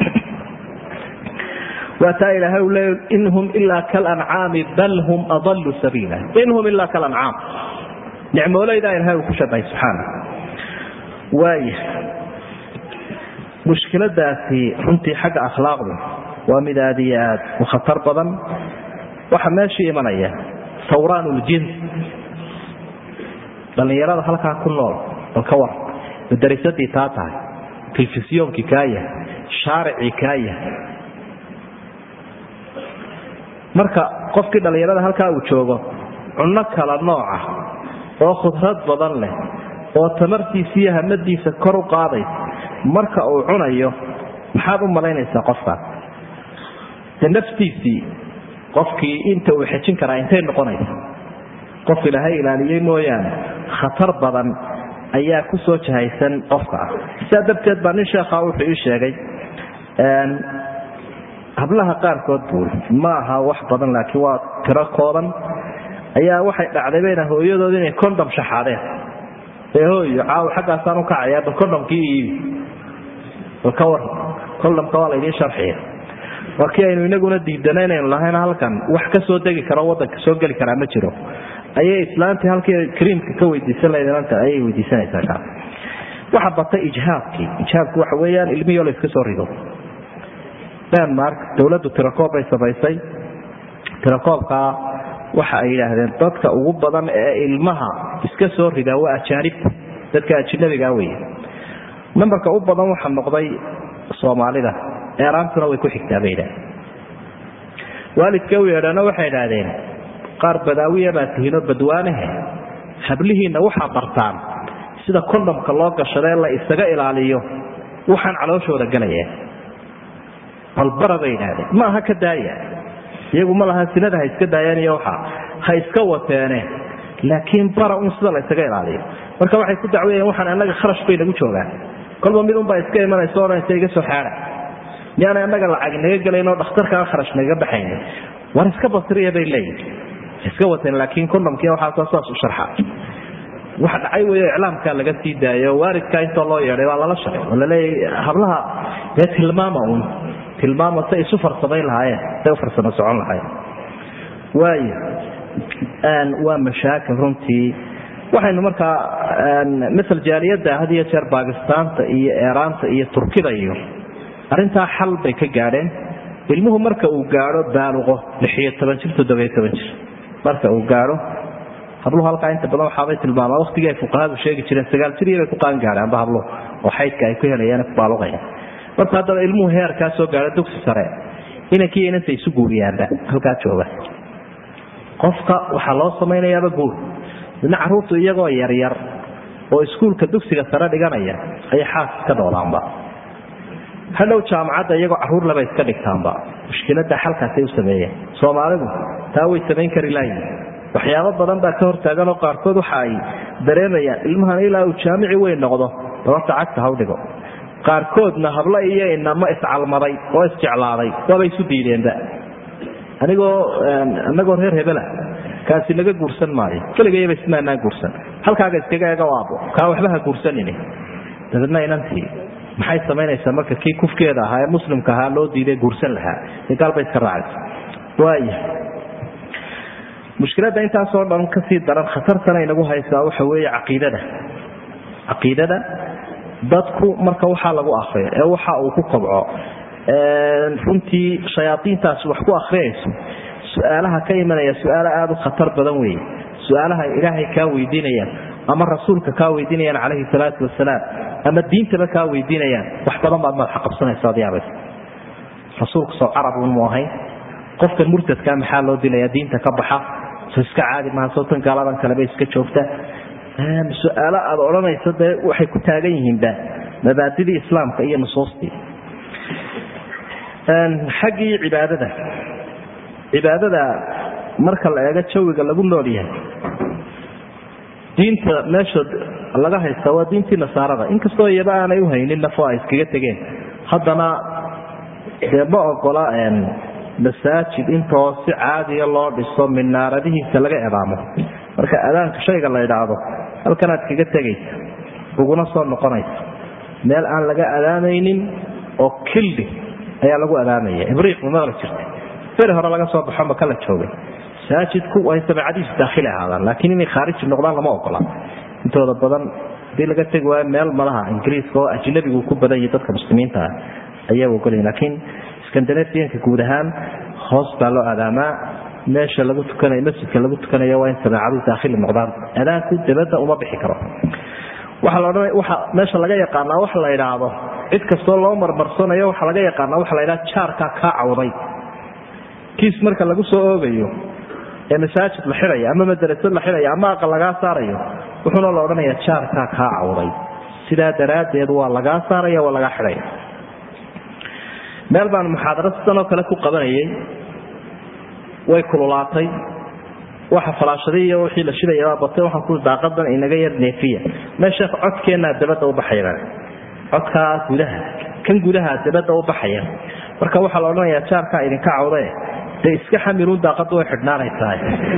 [SPEAKER 2] وتا إلهي إنهم إلا كالأنعام بل هم أضل سبيلا إنهم إلا كالأنعام نعم ولا إذا إلهي وكشبه سبحانه وايه مشكلة داتي انتي حق أخلاقهم ومداديات وخطر بضم وحماشي إيمانية ثوران الجنس بل يراد حلقها كل نور الكور الدرسات تاتا تلفزيون كاية شارع كاية marka qofkii dhalinyarada halka uu joogo cunno kala nooc ah oo khudrad badan leh oo tamartiisa iyo hamadiisa kor u qaaday marka uu cunayo maxaad u malaynaysaa qofka naftiisii qofkii inta uu xajin karaa intay noqonaysa qof ilaahay ilaaliyay mooyaan khatar badan ayaa ku soo jahaysan qofka sababteed baa nin sheekha wuxuu ii sheegay hablaha qaarkood ma aha wax badan laakiin waa tiro kooban ayaa waxay dhacday bayna hooyadooda inay condom shaxaadeen hooyo caaw xaqaasaan u kacaya condomkii kawar condomka waa la idin sharxiya markii aynu inaguna diidanaynayn lahayn halkan wax ka soo degi karo wadanka soo gali karaa ma jiro ayay islaantii halkii creamka ka weydiisan lahayd ayay weydiisanaysaa ka waxa batay ijhaabku waxa weeyaan ilmiyo la iska soo rido Denmark dawladdu tirakoob ay sameysay tirakoobka waxa ay yiraahdeen dadka ugu badan ee ilmaha iska soo rida waa ajaanib dadka ajnabiga weey numberka ugu badan waxa noqday Soomaalida Eeraantuna way ku xigtaabayda waalidka weerana waxay yiraahdeen qaar badaawiya baa tihiino badwaanaha hablihiina waxa bartaan sida condomka loo gashaday la isaga ilaaliyo waxaan calooshooda galaya البرد ينادي ما هكذا iyagu ma laha sinada ha iska daayeen iyo waxa ha iska wateene laakiin bara un sida la isaga ilaaliyo marka waxay ku dacweeyeen waxaan anaga kharash bay nagu joogaan kolba mid un baa iska imanayso oo inta iga soo xaara miyaan anaga lacag naga galayno dhakhtarka kharash naga baxayn war iska basriya bay leeyihiin iska wateen laakiin kondomkii waxa saas u sharxa waxa dhacay weeyo iclaamka laga sii daayo waaridka inta loo yeeray waa la shaqay wala leeyahay hablaha tilmaamo say isu farsameyn lahaayeen say u farsamo socon lahaayeen waa mashaakil runtii waxaynu markaa misal jaaliyadda had iyo jeer Baakistanta iyo Iiraanta iyo Turkida iyo arinta xal bay ka gaadheen ilmuhu marka uu gaaro baaluqo 16 jir 17 jir marka uu gaaro habluhu halka inta badan waxa ay tilmaamaa waqtiga ay fuqahaadu sheegi jireen 9 jir iyo ku qaan gaaraan hablo oo xaydka ay ku helayaan baaluqaya marka hadda ilmuhu heerka soo gaaro dugsi sare inankii inay isu guuriyaan halka jooga qofka waxa loo sameeyaa guur in caruurtu iyagoo yar yar oo iskuulka dugsiga sare dhiganaya ay xaas ka dooraanba halow jaamacada iyagoo caruur laba iska dhigtaanba mushkilada halkaas ay u sameeyeen Soomaalidu taa way sameyn kari lahayn waxyaabo badan baa ka hortaagan oo qaarkood waxa ay dareemayaan ilmahan ilaa uu jaamici weyn noqdo sababta cagta hawdhigo qaarkoodna habla iyo inama iscalmaday oo isjeclaaday waa isu diideenba anagoo reer hebela kaasi laga guursan maayo kaligeeyba ismaanaa guursan halkaaga iskaga eega waabo ka waxba ha guursanini dadna inantii maxay sameynaysaa marka kii kufkeeda ahaa ee muslimka ahaa loo diiday guursan lahaa galba iska raacay waaya mushkilada intaas oo dhan ka sii daran khatartana inagu haysaa waxa weeye aqeedada dadku marka waxa lagu akhriyo ee waxa uu ku kobco runtii shayaatiintaas wax ku akhriyayso su'aalaha ka imanaya su'aalo aad u khatar badan weey su'aalaha ilaahay ka weydiinayaan ama rasuulka ka weydiinayaan calayhi salaatu wasalaam ama diinta ka weydiinayaan wax badan baad ma xaqabsanaysaa diyaabas rasuulku soo carab uu moohay qofka murtadka maxaa loo dilayaa diinta ka baxa soo iska caadi ma soo tan gaaladan kale bay iska joogta su'aalo aad oranayso waxay ku taagan yihiin mabaadida islaamka iyo nusuustii xaqi cibaadada marka la eego jawiga lagu nool yahay diinta meesha laga haysto waa diintii nasaarada inkastoo iyaba aanay u haynin nafo ay iskaga tageen haddana ma ogola masaajid intoo si caadiya loo dhiso minaaradihiisa laga eedaamo marka adaanka shayga la yidhaahdo halkan aad kaga tegaysa uguna soo noqonaysa meel aan laga adaamaynin oo kildi ayaa lagu adaamaya ibriiq ma la jirtay fir hore laga soo baxo ma kala joogay masaajidku way sabacadiis daakhil ahaadaan laakiin inay kharij noqdaan lama ogola intooda badan dii laga tag waa meel malaha ingiriiska oo ajnabigu ku badan yahay dadka muslimiinta ayaa ogolay laakiin Scandinavian guud ahaan hoos baa loo adaamaa meesha lagu tukanayo masjidka lagu tukanayo waa in sabacadu daakhil noqdaan adaanku dibadda uma bixi karo waxa meesha laga yaqaan wax la yiraahdo cid kastoo loo marmarsanayo waxa laga yaqaan wax la yiraahdo jaarka ka cawday kiis marka lagu soo oogayo ee masaajid la xirayo ama madrasad la xirayo ama aqal laga saarayo wuxuu la oranayaa jaarka ka cawday sida daraadeed waa laga saarayo waa laga xirayo meel baan muxaadarad sano kale ku qabanayay way kululaatay waxa falaashaday iyo wixii la shiday batay waxa ku daaqadan inaga yar neefiya meesha codkeena dabada u baxayaan codka gudaha dabada u baxayaan marka waxa la oranayaa jaarka idin ka cawday de iska xamiruun daaqadu way xidhnaanaysaa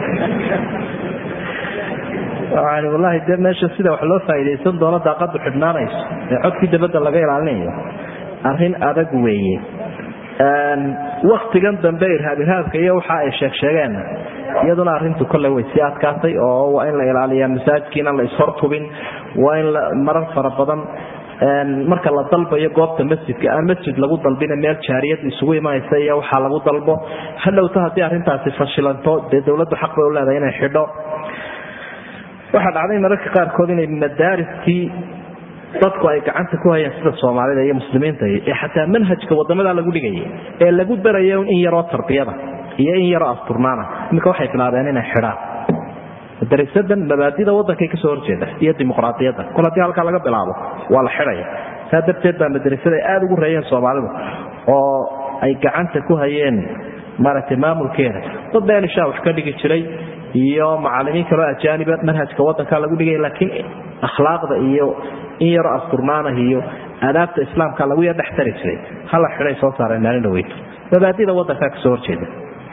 [SPEAKER 2] wallahi de meesha sida wax loo faa'iideysan doono daaqadu xidhnaanayso ee codkii dabada laga ilaalinayo arrin adag weeye waqtigan dambe irhaabka iyo waxa ay sheegeen iyaduna arrintu kale way si adkaatay oo waa in la ilaaliyo masaajidkiina la ishortubin waa in marar fara badan marka la dalbayo goobta masjidka aan masjid lagu dalbina meel jaariyad isugu imaanaysa iyo waxa lagu dalbo halowta hadii arrintaasi fashilanto dawladdu xaq u leedahay inay xidho waxa dhacday mararka qaar kood inay madaariskii dadku ay gacanta ku hayaan sida Soomaalida iyo muslimiinta ee xataa manhajka wadamada lagu dhigay ee lagu darayo in yaro tarbiyada iyo in yaro asturnaana marka waxay bilaabeen inay xidhaan darisadan mabaadida wadanka ka soo horjeeda iyo dimuqraadiyadda kulantii halka laga bilaabo waa la xidhaya saadabteed baa madrasada aad ugu reeyeen Soomaalidu oo ay gacanta ku hayeen maaragtay maamulkeeda dad been isha wax ka dhigi jiray iyo macallimiin kale ajaaniba manhajka wadanka lagu dhigay laakiin akhlaaqda iyo in yar asturnaanaha iyo adaabta islaamka lagu yar dhaxtari jiray hala xiray soo saareen maalin dhaweyto mabaadida wadanka ka soo horjeeda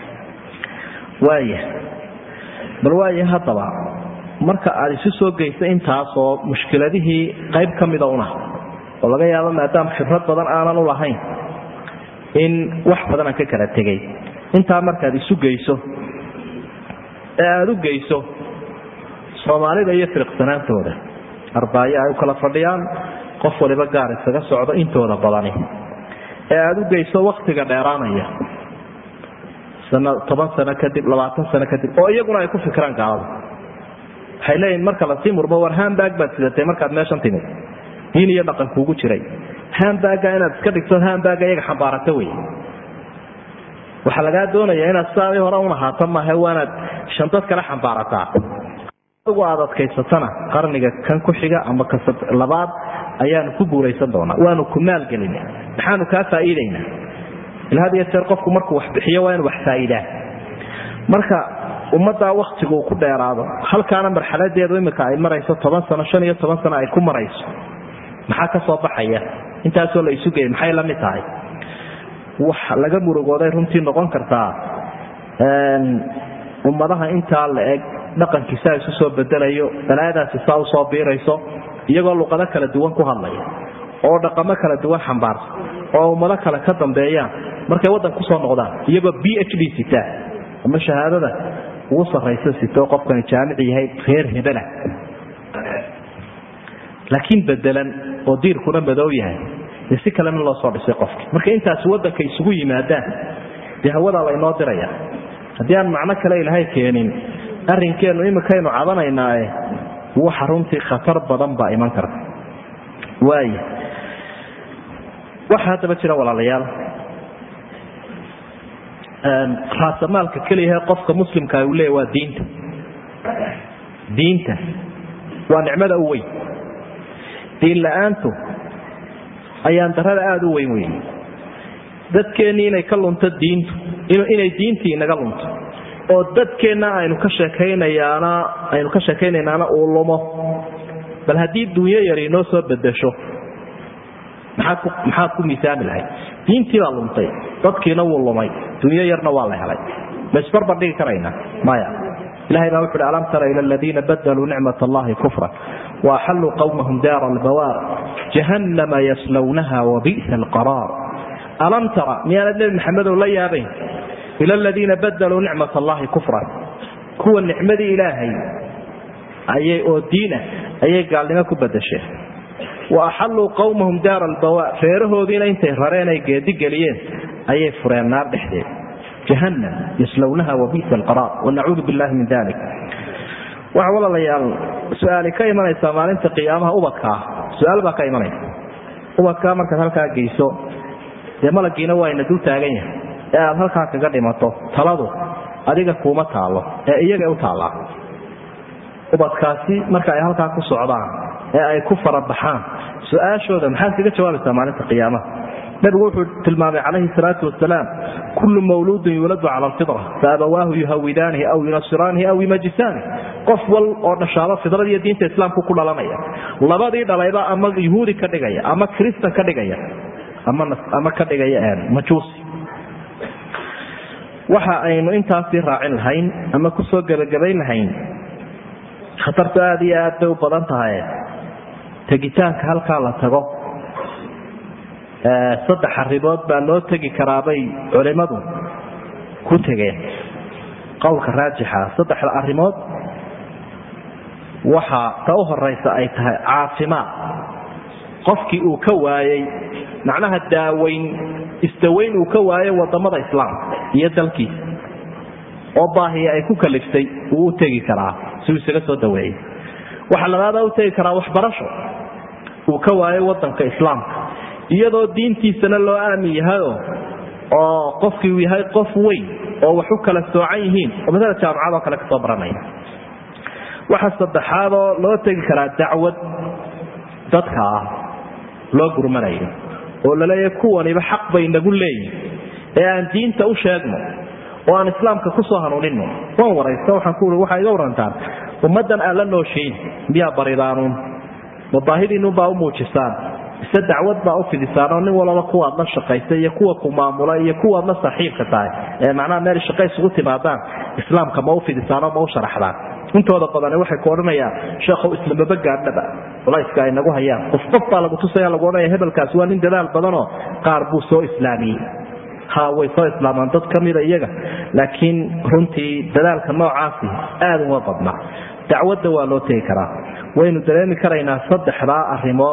[SPEAKER 2] bal haddaba marka aad isu soo geysa intaas oo mushkiladihii qayb ka mida una oo laga yaabo maadaama khibrad badan aanan u lahayn in wax badan aan ka kala tegay intaa markaad isu geyso ee aada u geyso soomaalida iyo firiqsanaantooda arbaayo ay u kala fadhiyaan qof waliba gaar isaga socdo intooda badani ee aada u geyso waktiga dheeraanaya 10 sano kadib 20 sano kadib oo iyaguna ay ku fikiraan gaalada waxay leeyihin marka la sii murmo war handbag baad sidatay markaad meeshan timid diin iyo dhaqan kuugu jiray handbagga inaad iska dhigto handbagga iyaga xambaarata wey waxaa lagaa doonayaa inaad saadii hore un ahaato maahe waanaad shantad kale xambaarataa ugu aad adkaysatana qarniga kan ku xiga ama ka labaad ayaanu ku guulaysan doonaa waanu ku maalgelin maxaanu kaa faa'iidaynaa ilaa had iyo jeer qofku markuu wax bixiyo waa inuu wax faa'iidaa marka ummaddaa waktigu uu ku dheeraado halkaana marxaladeedu imika ay marayso 10 sano 15 sano ay ku marayso maxaa ka soo baxaya intaasoo la isu geeyay maxay la mid tahay wax laga murugooday runtii noqon kartaa ummadaha intaa la eg dhaqankiisa isu soo bedelayo balaadaasi saa u soo biirayso iyagoo luqado kala duwan ku hadlaya oo dhaqamo kala duwan xambaarsan oo ummado kale ka dambeeyaan markay waddan ku soo noqdaan iyagoo PhD sita ama shahaadada ugu sarraysa sito qofkani jaamici yahay reer hebela laakiin bedelan oo diirkuna madow yahay si kalena loo soo dhisay qofki marka intaas wadanka isugu yimaadaan dee hawada la inoo diraya haddii aan macno kale ilaahay keenin arrinkeenu imikaynu cadanaynaaye waxa runtii khatar badan baa iman karta waxa haddaba jira walaalayaal raasamaalka keliya qofka muslimka uu leeyahay waa diinta waa nicmada u weyn diin la'aantu ayaan darada aada u weyn weyn dadkeenni inay ka lunto diintu inay diintii naga lunto oo dadkeenna aynu ka sheekaynayaana uu lumo bal haddii dunyo yari noo soo bedesho maxaad ku miisaami lahayd diintii baa luntay dadkiina wuu lumay dunyo yarna waa la helay ma isbarbar dhigi karaynaa maya ilahay baa wuxuuhi alam tara ila aladiina badaluu nicmat allahi kufran waaxalluu qawmahum daara albawaar jahannama yaslawnaha wabi'sa alqaraar alam tara miyaanad nebi maxamedow la yaabayn ila aladiina badaluu nicmat allahi kufran kuwa nicmadii ilaahay oo diina ayay gaalnimo ku bedesheen waaxalluu qawmahum daara albawaar reerahoodiina intay rareen ay geedigeliyeen ayay fureen naar dhexdeed jahannam yaslawnaha wabi'sa alqaraar wanacuudu billahi min dalik waxa walaalayaal su-aali ka imanaysaa maalinta qiyaamaha ubadkaa su-aal baa ka imanaysa ubadkaa markaad halkaa geyso dee malagiina waa ina dul taagan yahay ee aad halkaa kaga dhimato taladu adiga kuuma taalo ee iyaga u taallaa ubadkaasi marka ay halkaa ku socdaan ee ay ku farabaxaan su-aashooda maxaad kaga jawaabaysaa maalinta qiyaamaha nabigu wuxuu tilmaamay calayhi salaatu wasalaam kullu mawluudin yuuladu cala alfitra faabawaahu yuhawidaanihi aw yunasiraanihi aw yumajisaanihi qof wal oo dhashaaba fidrada iyo diinta islaamku ku dhalanaya labadii dhalayba ama yuhuudi ka dhigaya ama kristan ka dhigaya ama ka dhigaya majuusi waxa aynu intaasii raacin lahayn ama kusoo gebagabayn lahayn khatartu aada iyo aad bay u badan tahay tegitaanka halkaa la tago 3 arrimood baa loo tegi karaabay culimadu ku tegeen qowlka raajixa 3 arrimood waxa ta u horeysa ay tahay caafimaad qofkii uu ka waayay macnaha istaweyn uu ka waayay wadamada islaamka iyo dalkiisa oo baahiya ay ku kaliftay uu u tegi karaa si uu isaga soo daweeyay waxa labaad u tegi karaa waxbarasho uu ka waayay wadanka islaamka iyadoo diintiisana loo aamin yahay oo qofkii uu yahay qof weyn oo wax u kala soocan yihiin oo midada jaamacad oo kale ka soo baranaya waxa saddexaad oo loo tegi karaa dacwad dadka loo gurmanayo oo la leeyahay kuwaniba xaq bay nagu leeyihiin ee aan diinta u sheegno oo aan islaamka ku soo hanuunino. waan waraysta waxaan ku waxa iga warantaan ummadan aan la nooshiin miyaa baridaanuun mabaahidiinu baa u muujisaan isa dacwad baa u fidisaan oo nin walba kuwaad la shaqaysa iyo kuwa ku maamula iyo kuwaad la saaxiibka tahay ee macnaha meel shaqo isugu timaadaan islaamka ma u fidisaan oo ma u sharaxdaan. intooda badan waxay ku oranayaan sheekhow islamaba gaadhaba culayska ay nagu hayaan qof baa lagu tusaya lagu oranaya hebelkaas waa nin dadaal badanoo qaar buu soo islaamiyey way soo islaamaan dad ka mida iyaga laakiin runtii dadaalka noocaasi aad uma badna. dacwadda waa loo tegi karaa waynu dareemi karaynaa saddexdaa arrimood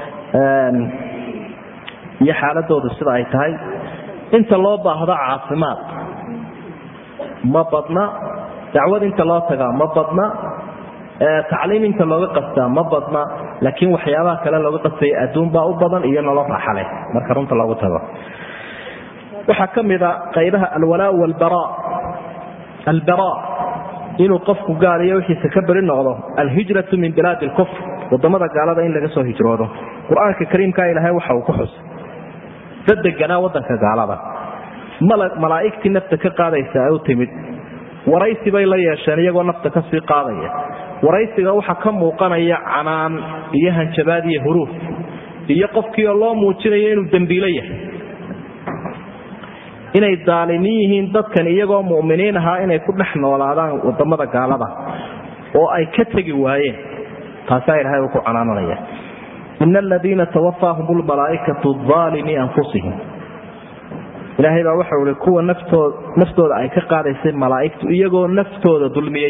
[SPEAKER 2] iyo xaaladoodu sida ay tahay. inta loo baahdo caafimaad ma badna, dacwad inta loo tagaa ma badna, tacliim inta looga qastaa ma badna, laakiin waxyaabaha kale looga qastaya adduun baa u badan iyo nolol raaxa leh marka runta loogu tago. waxaa ka mid a qaybaha alwalaa walbaraa. albaraa inuu qofku gaaliyo wixiisa ka beri noqdo. alhijratu min bilaadi alkufr wadamada gaalada in laga soo hijroodo. qur-aanka kariimka ilaahay waxa uu ku xusay dad deganaa wadanka gaalada malaa'igtii nafta ka qaadaysa ay u timid waraysi bay la yeesheen iyagoo nafta ka sii qaadaya. waraysiga waxa ka muuqanaya canaan iyo hanjabaad iyo huruuf iyo qofkii oo loo muujinayo inuu dambiilo yahay, inay daalimiin yihiin dadkan iyagoo mu'miniin ahaa inay ku dhex noolaadaan wadamada gaalada oo ay ka tegi waayeen. taasaa ilaahay uu ku canaananaya. ina aladiina tawafaahum lmalaa'ikatu aalimi anfusihim. ilaahay baa waxa ui kuwa naftooda ay ka qaadaysay malaa'igtu iyagoo naftooda dulmiyey.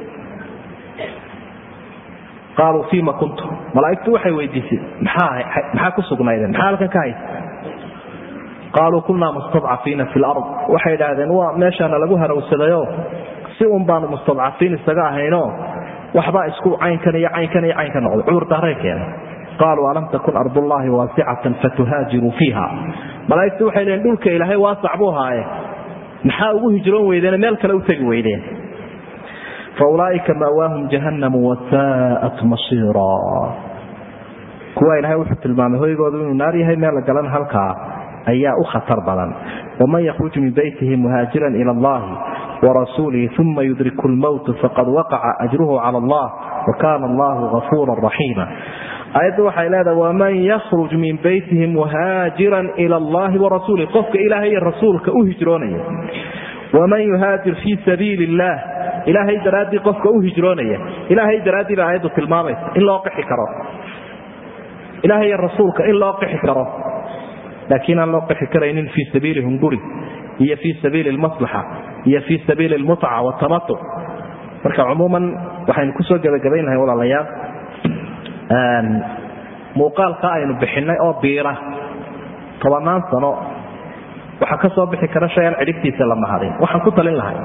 [SPEAKER 2] qaaluu fiima kuntum. malaa'igtu waxay weydiisay maxaa ku sugnaydeen, maxaa halkan ka haysa? qaaluu kunaa mustadcafiina fi lard. waxay idhaahdeen waa meeshaana lagu harawsadayo si un baanu mustadcafiin isaga ahayno waxbaa isku caynkan iyo caynkan iyo caynka noqday cudur daaray keena. qaaluu alam takun ardullaahi waasicatan fatuhaajiruu fiiha. malaa'igtu waxay leeyiin dhulka ilaahay waasac buu haaye maxaa ugu hijroon weydeen meel kale u tegi weydeen. faulaa'ika ma'waahum jahannamu wasaa'at masiira. kuwa ilaahay wuxuu tilmaamay hoygoodu inuu naar yahay meel la galan halkaa ayaa u khatar badan. waman yakhruj min baytihi muhaajiran ila allahi warasuulihi uma yudriku lmowta faqad waqaca ajruhu cala allah wakana allahu gafuuran raxiima. ayaddu waxay leedahay waman yakhruj min baytihi muhaajiran ila allahi warasuulihi. qofka ilaahay iyo rasuulka u hijroonaya. waman yuhaajir fii sabiili illah. ilaahay daraaddii qofka u hijroonaya. ilaahay daraaddii baa ayaddu tilmaamaysa in loo qixi karo. ilaahay iyo rasuulka in loo qixi karo laakiin aan loo qixi karaynin fii sabiili hunguri iyo fii sabiili lmaslaxa iyo fii sabiili lmutca watamatuc. marka cumuuman waxaynu kusoo gabagabaynahay walaalayaal muuqaalka aynu bixinay oo biira 10 sano waxa ka soo bixi kara shay aan cidhibtiisa la mahadin. waxaan ku talin lahay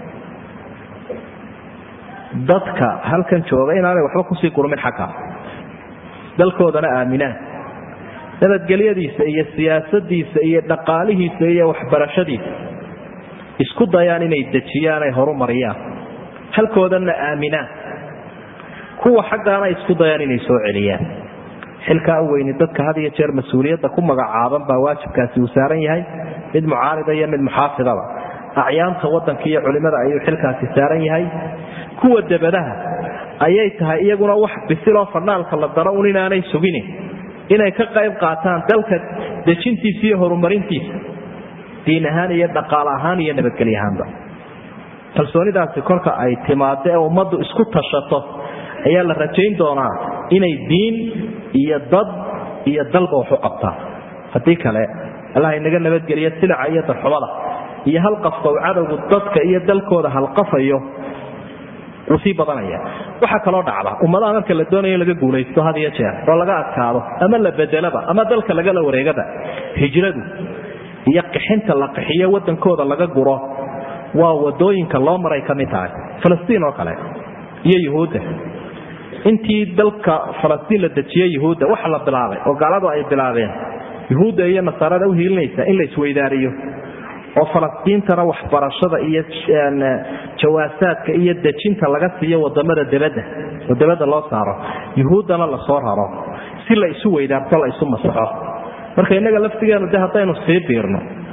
[SPEAKER 2] dadka halkan jooga inaanay waxba kusii gurmin xagga dalkoodana aaminaan nabadgelyadiisa iyo siyaasadiisa iyo dhaqaalihiisa iyo waxbarashadiisa isku dayaan inay dejiyaan ay horumariyaan halkoodana aaminaan. kuwa xaggaana isku dayaan inay soo celiyaan. xilkaa u weyni dadka had iyo jeer mas-uuliyadda ku magacaaban baa waajibkaasi uu saaran yahay, mid mucaarida iyo mid muxaafidaba. acyaanta wadanka iyo culimada ayuu xilkaasi saaran yahay. kuwa dabadaha ayay tahay iyaguna wax bisiloo fadhaalka la daro un inaanay suginin inay ka qayb qaataan dalka dejintiisa iyo horumarintiisa diin ahaan iyo dhaqaale ahaan iyo nabadgelyo ahaanba. kalsoonidaasi kolka ay timaado ee ummaddu isku tashato ayaa la rajayn doonaa inay diin iyo dad iyo dalba wax u qabtaan. haddii kale allah inaga nabadgeliyo silaca iyo darxumada iyo halqafka uu cadowgu dadka iyo dalkooda halqafayo uu sii badanaya. waxaa kaloo dhacda ummadaha marka la doonayo laga guulaysto had iyo jeer oo laga adkaado ama la bedelaba ama dalka lagala wareegaba hijradu iyo qixinta la qixiyo wadankooda laga guro waa wadooyinka loo maray ka mid tahay. falastiin oo kale iyo yuhuudda intii dalka falastiin la dejiyay yuhuudda waxa la bilaabay oo gaaladu ay bilaabeen yuhuudda iyo nasaarada u hiilinaysa in la isweydaariyo oo falastiintana waxbarashada iyo jawaasaadka iyo dejinta laga siiyo wadamada dabadda loo saaro yuhuuddana la soo raro si la isu weydaarto la isu masaxo. marka innaga laftigeenu de haddaynu sii biirno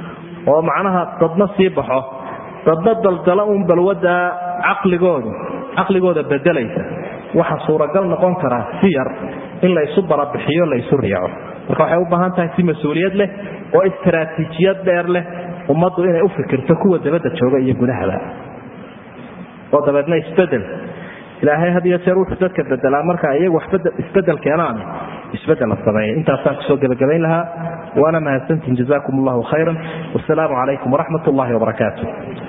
[SPEAKER 2] oo macnaha dadna sii baxo dadna daldala un balwada caqligooda bedelaysa waxa suuragal noqon kara si yar in la isu barabixiyo la isu riyaco marka waxay u baahan tahay si mas'uuliyad leh oo istiraatiijiyad dheer leh ummadu inay u fikirto kuwa dabada jooga iyo gudahaba oo dabadna isbedel ilaahay hadiyo jeer wuxuu dadka bedelaa marka iyagu wax isbedel keenaan isbedel sameeyay intaas aan soo gabagabayn lahaa waana mahadsantiin jazaakumullahu khayran wassalaamu alaykum wa rahmatullahi wa barakatuh